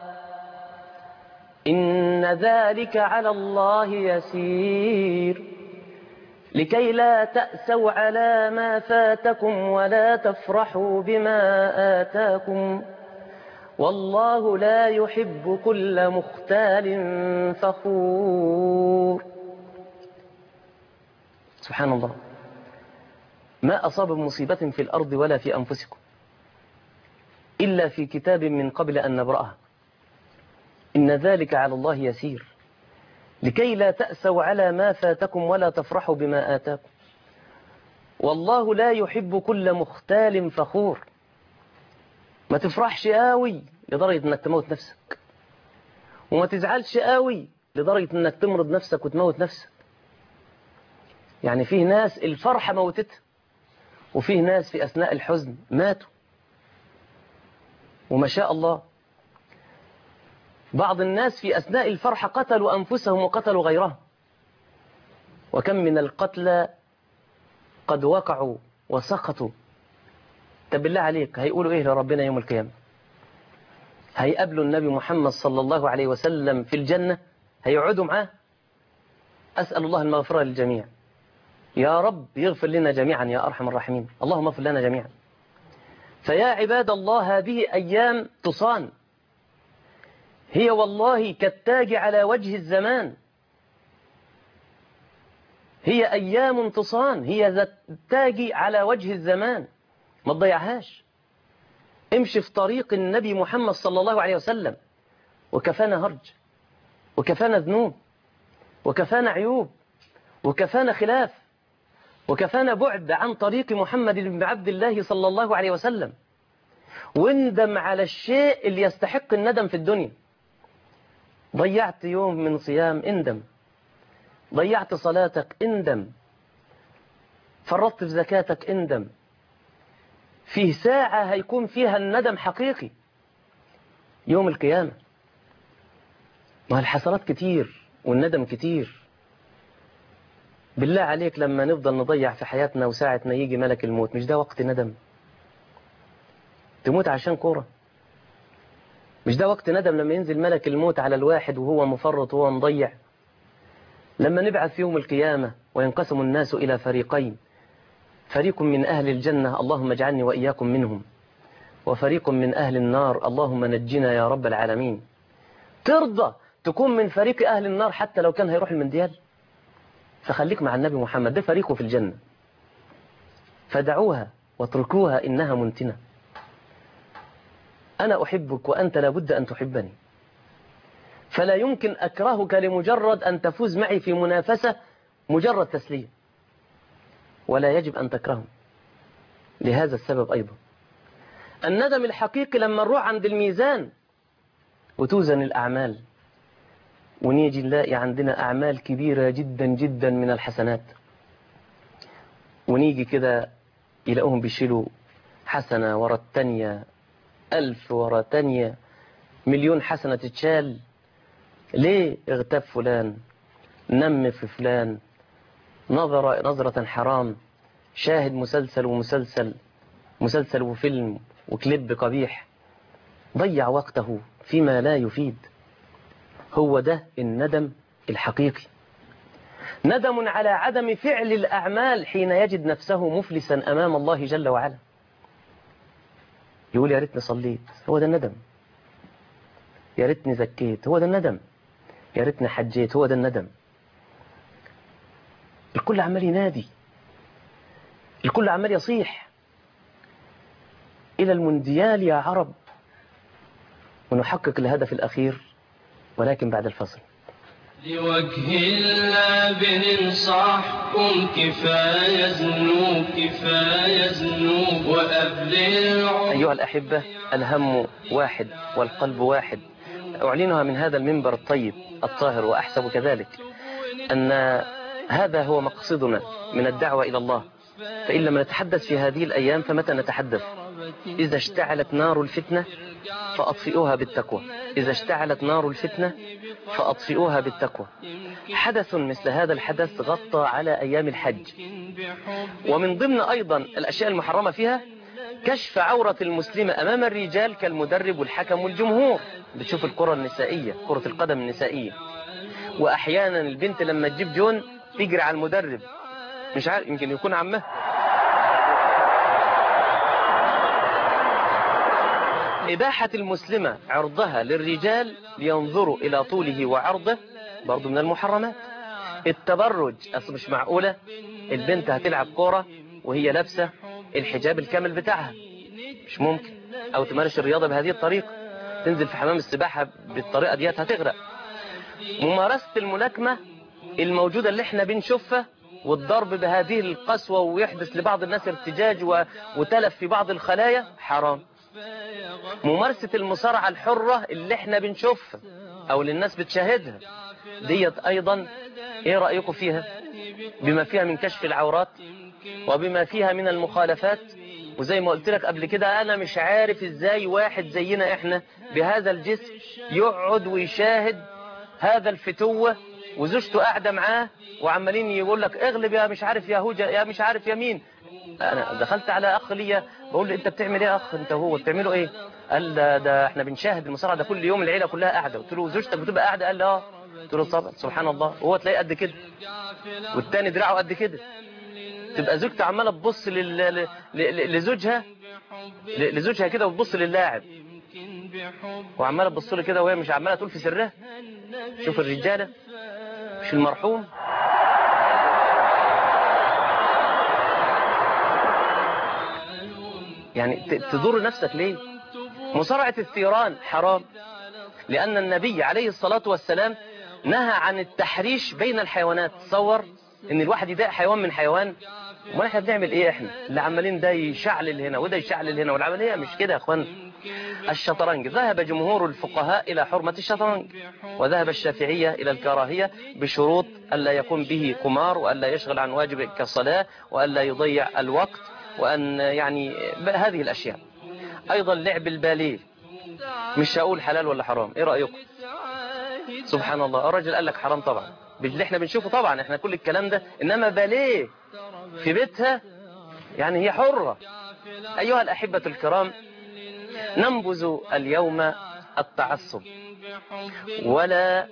إن ذلك على الله يسير لكي لا تأسوا على ما فاتكم ولا تفرحوا بما آتاكم والله لا يحب كل مختال فخور. سبحان الله. ما أصاب مصيبة في الأرض ولا في أنفسكم إلا في كتاب من قبل أن نبرأها إن ذلك على الله يسير لكي لا تأسوا على ما فاتكم ولا تفرحوا بما آتاكم والله لا يحب كل مختال فخور. ما تفرحش قوي لدرجة انك تموت نفسك، وما تزعلش قوي لدرجة انك تمرض نفسك وتموت نفسك. يعني فيه ناس الفرحة موتتها، وفيه ناس في أثناء الحزن ماتوا، وما شاء الله بعض الناس في أثناء الفرحة قتلوا أنفسهم وقتلوا غيرهم. وكم من القتلى قد وقعوا وسقطوا طب بالله عليك هيقولوا إيه لربنا يوم القيامة؟ هيقابلوا النبي محمد صلى الله عليه وسلم في الجنة، هيقعدوا معاه. أسأل الله المغفرة للجميع، يا رب يغفر لنا جميعا يا أرحم الراحمين، اللهم اغفر لنا جميعا. فيا عباد الله هذه أيام تصان، هي والله كالتاج على وجه الزمان، هي أيام تصان، هي ذات التاج على وجه الزمان، ما تضيعهاش. امشي في طريق النبي محمد صلى الله عليه وسلم، وكفانا هرج، وكفانا ذنوب، وكفانا عيوب، وكفانا خلاف، وكفانا بعد عن طريق محمد بن عبد الله صلى الله عليه وسلم. واندم على الشيء اللي يستحق الندم في الدنيا. ضيعت يوم من صيام، اندم. ضيعت صلاتك، اندم. فرطت في زكاتك، اندم. فيه ساعة هيكون فيها الندم حقيقي يوم القيامة. ما الحسرات كتير والندم كتير. بالله عليك لما نفضل نضيع في حياتنا وساعة ما يجي ملك الموت، مش ده وقت ندم؟ تموت عشان كورة؟ مش ده وقت ندم لما ينزل ملك الموت على الواحد وهو مفرط وهو مضيع؟ لما نبعث يوم القيامة وينقسم الناس إلى فريقين، فريق من أهل الجنة اللهم اجعلني وإياكم منهم، وفريق من أهل النار اللهم نجنا يا رب العالمين. ترضى تكون من فريق أهل النار حتى لو كان هيروح المنديال؟ فخليك مع النبي محمد، ده فريقه في الجنة. فدعوها واتركوها إنها منتنة. أنا أحبك وأنت لابد أن تحبني، فلا يمكن أكرهك لمجرد أن تفوز معي في منافسة مجرد تسليم، ولا يجب أن تكرهه لهذا السبب أيضا. الندم الحقيقي لما نروح عند الميزان وتوزن الأعمال، ونيجي نلاقي عندنا أعمال كبيرة جدا جدا من الحسنات، ونيجي كده يلاقوهم بيشيلوا حسنة ورا التانية، ألف ورا التانية، مليون حسنة تتشال. ليه؟ اغتاب فلان، نم في فلان، نظر نظرة حرام، شاهد مسلسل ومسلسل مسلسل وفيلم وكليب قبيح، ضيع وقته فيما لا يفيد. هو ده الندم الحقيقي. ندم على عدم فعل الأعمال حين يجد نفسه مفلسا أمام الله جل وعلا. يقول يا ريتني صليت، هو ده الندم. يا ريتني زكيت، هو ده الندم. يا ريتني حجيت، هو ده الندم. الكل عمال ينادي، الكل عمال يصيح إلى المونديال يا عرب، ونحقق الهدف الأخير، ولكن بعد الفصل. لوجه الله بننصحكم، كفاية ذنوب كفاية ذنوب وقبل العمر. أيها الأحبة، الهم واحد والقلب واحد، أعلنها من هذا المنبر الطيب الطاهر، وأحسب كذلك أن هذا هو مقصدنا من الدعوة إلى الله. فإن لم نتحدث في هذه الأيام فمتى نتحدث؟ إذا اشتعلت نار الفتنة فأطفئوها بالتقوى، إذا اشتعلت نار الفتنة فأطفئوها بالتقوى. حدث مثل هذا الحدث غطى على أيام الحج، ومن ضمن أيضا الأشياء المحرمة فيها كشف عورة المسلمة أمام الرجال كالمدرب والحكم والجمهور. بتشوف الكرة النسائية، كرة القدم النسائية، وأحيانا البنت لما تجيب جون تجري على المدرب، مش عارف يمكن يكون عمه. إباحة المسلمة عرضها للرجال لينظروا إلى طوله وعرضه برضو من المحرمات. التبرج، أصل مش معقولة البنت هتلعب كورة وهي لابسة الحجاب الكامل بتاعها، مش ممكن. أو تمارس الرياضة بهذه الطريقة، تنزل في حمام السباحة بالطريقة ديت هتغرق. ممارسة الملاكمة الموجودة اللي احنا بنشوفها، والضرب بهذه القسوة ويحدث لبعض الناس ارتجاج وتلف في بعض الخلايا، حرام. ممارسة المصارعة الحرة اللي احنا بنشوفها او اللي الناس بتشاهدها ديت ايضا، ايه رأيكم فيها؟ بما فيها من كشف العورات وبما فيها من المخالفات. وزي ما قلت لك قبل كده، انا مش عارف ازاي واحد زينا احنا بهذا الجسم يقعد ويشاهد هذا الفتوة وزوجته قاعدة معاه وعمالين يقول لك اغلب يا مش عارف يا هوجة يا مش عارف يا مين. أنا دخلت على أخ ليا بقول له أنت بتعمل إيه يا أخ أنت وهو بتعملوا إيه؟ قال ده, ده إحنا بنشاهد المصارعة ده كل يوم العيلة كلها قاعدة. قلت له زوجتك بتبقى قاعدة؟ قال لي أه. قلت له طبعا سبحان الله، وهو تلاقيه قد كده والتاني دراعه قد كده، تبقى زوجته عمالة تبص لل... لزوجها لزوجها كده وتبص للاعب وعمالة تبص له كده وهي مش عمالة تقول في سرها. شوف الرجالة مش المرحوم. يعني تضر نفسك ليه؟ مصارعة الثيران حرام، لأن النبي عليه الصلاة والسلام نهى عن التحريش بين الحيوانات. تصور ان الواحد يضايق حيوان من حيوان. وما احنا بنعمل ايه؟ احنا اللي عمالين ده يشعلل هنا وده يشعلل هنا، والعملية مش كده يا اخوان. الشطرنج ذهب جمهور الفقهاء إلى حرمة الشطرنج، وذهب الشافعية إلى الكراهية بشروط ألا يكون به قمار، وألا يشغل عن واجب كالصلاة، وألا يضيع الوقت، وأن يعني هذه الأشياء. أيضا لعب الباليه، مش هقول حلال ولا حرام، إيه رأيكم؟ سبحان الله، الرجل قال لك حرام طبعا باللي احنا بنشوفه طبعا، احنا كل الكلام ده، إنما باليه في بيتها يعني هي حرة. أيها الأحبة الكرام، ننبذ اليوم التعصب ولا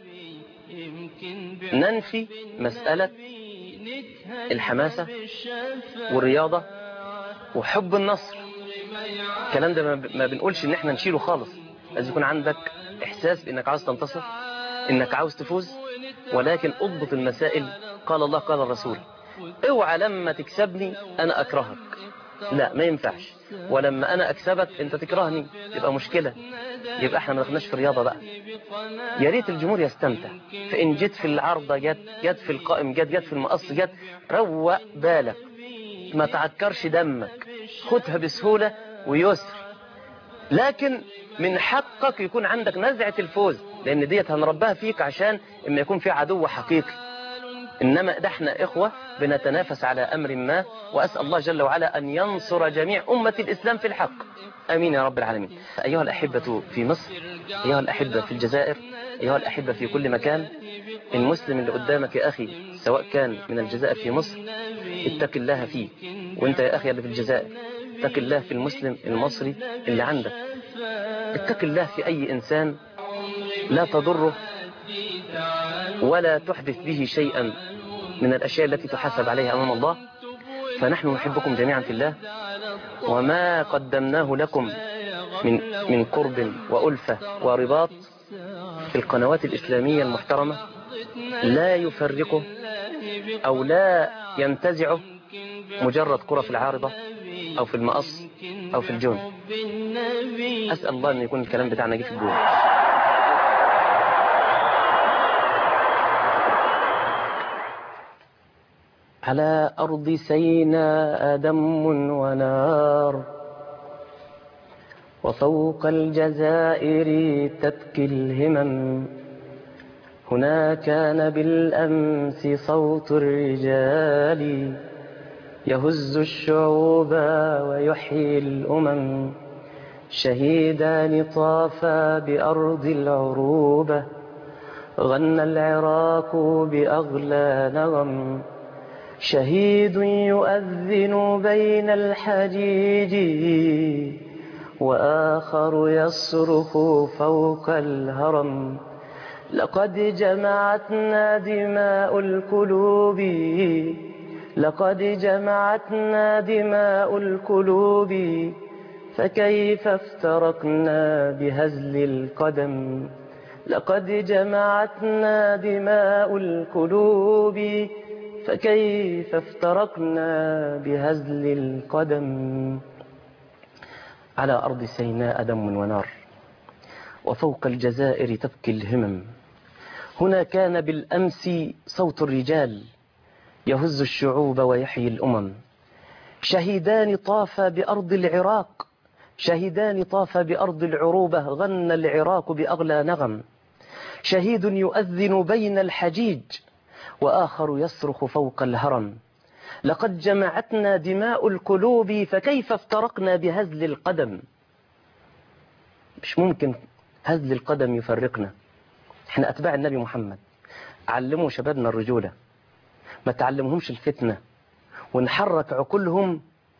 ننفي مسألة الحماسة والرياضة وحب النصر. الكلام ده ما بنقولش ان احنا نشيله خالص. لازم يكون عندك احساس بانك عاوز تنتصر، انك عاوز تفوز، ولكن اضبط المسائل. قال الله قال الرسول. اوعى لما تكسبني انا اكرهك، لا ما ينفعش. ولما انا اكسبك انت تكرهني، يبقى مشكلة. يبقى احنا ما دخلناش في الرياضة بقى. يا ريت الجمهور يستمتع، فان جيت في العارضة جت، جت في القائم جت، جت في المقص جت، روق بالك، ما تعكرش دمك، خدها بسهولة ويسر. لكن من حقك يكون عندك نزعة الفوز، لان ديت هنربها فيك عشان اما يكون في عدو حقيقي. إنما ده احنا إخوة بنتنافس على أمر ما، وأسأل الله جل وعلا أن ينصر جميع أمة الإسلام في الحق، آمين يا رب العالمين. أيها الأحبة في مصر، أيها الأحبة في الجزائر، أيها الأحبة في كل مكان، المسلم اللي قدامك يا أخي سواء كان من الجزائر في مصر اتق الله فيه، وانت يا أخي اللي في الجزائر اتق الله في المسلم المصري اللي عندك. اتق الله في أي إنسان لا تضره ولا تحدث به شيئا من الأشياء التي تحاسب عليها أمام الله. فنحن نحبكم جميعا في الله، وما قدمناه لكم من من قرب وألفة ورباط في القنوات الإسلامية المحترمة لا يفرقه أو لا ينتزعه مجرد كرة في العارضة أو في المقص أو في الجون. أسأل الله أن يكون الكلام بتاعنا جه في الجون. على أرض سيناء دم ونار، وفوق الجزائر تبكي الهمم. هنا كان بالأمس صوت الرجال يهز الشعوب ويحيي الأمم. شهيدان طافا بأرض العروبة، غنى العراق بأغلى نغم. شهيد يؤذن بين الحجيج، وآخر يصرخ فوق الهرم. لقد جمعتنا دماء القلوب، لقد جمعتنا دماء القلوب، فكيف افترقنا بهزل القدم. لقد جمعتنا دماء القلوب، فكيف افترقنا بهزل القدم. على أرض سيناء دم ونار، وفوق الجزائر تبكي الهمم. هنا كان بالأمس صوت الرجال يهز الشعوب ويحيي الأمم. شهيدان طافا بأرض العراق، شهيدان طافا بأرض العروبة، غنى العراق بأغلى نغم. شهيد يؤذن بين الحجيج، وآخر يصرخ فوق الهرم. لقد جمعتنا دماء القلوب، فكيف افترقنا بهزل القدم. مش ممكن هزل القدم يفرقنا. احنا أتباع النبي محمد، علموا شبابنا الرجولة، ما تعلمهمش الفتنة ونحرك عقولهم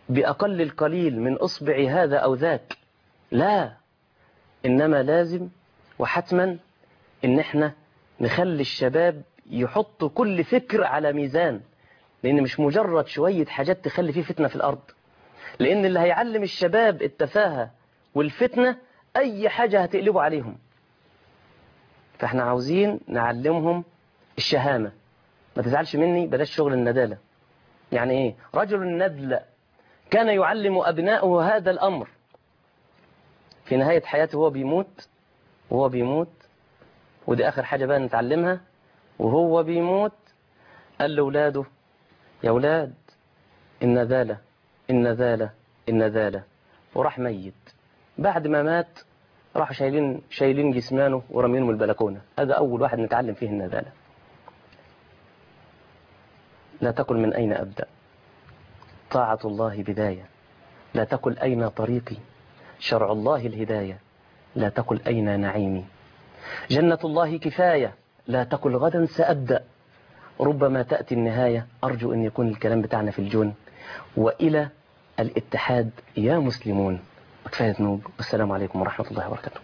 بأقل القليل من أصبع هذا أو ذاك، لا، إنما لازم وحتما إن احنا نخلي الشباب يحطوا كل فكر على ميزان، لأن مش مجرد شوية حاجات تخلي فيه فتنة في الأرض، لأن اللي هيعلم الشباب التفاهة والفتنة أي حاجة هتقلبوا عليهم. فاحنا عاوزين نعلمهم الشهامة. ما تزعلش مني، بلاش شغل الندالة. يعني ايه؟ رجل الندل كان يعلم أبنائه هذا الأمر، في نهاية حياته هو بيموت وهو بيموت ودي آخر حاجة بقى نتعلمها، وهو بيموت قال لأولاده: يا أولاد إن ذالة إن ذالة إن ذالة، وراح ميت. بعد ما مات راحوا شايلين شايلين جسمانه ورمينه من البلكونة. هذا أول واحد نتعلم فيه النذالة. لا تقل من أين أبدأ، طاعة الله بداية. لا تقل أين طريقي، شرع الله الهداية. لا تقل أين نعيمي، جنة الله كفاية. لا تقل غدا سأبدأ، ربما تأتي النهاية. أرجو أن يكون الكلام بتاعنا في الجون. وإلى الاتحاد يا مسلمون، وكفاية ذنوب. والسلام عليكم ورحمة الله وبركاته.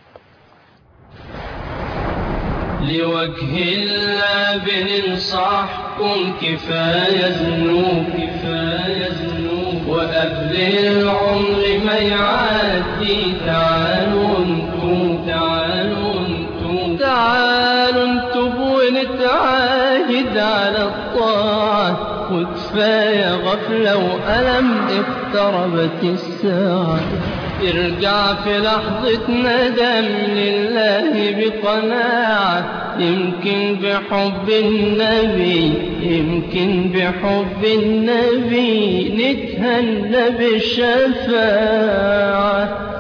لوجه الله بننصحكم، كفاية ذنوب كفاية ذنوب، وقبل العمر ما يعدي تعالوا انتم تعالوا انتم تعالوا انتم ونتعاهد على الطاعة، وكفاية غفلة وألم اقتربت الساعة. ارجع في لحظة ندم لله بقناعة، يمكن بحب النبي يمكن بحب النبي نتهنى بالشفاعة.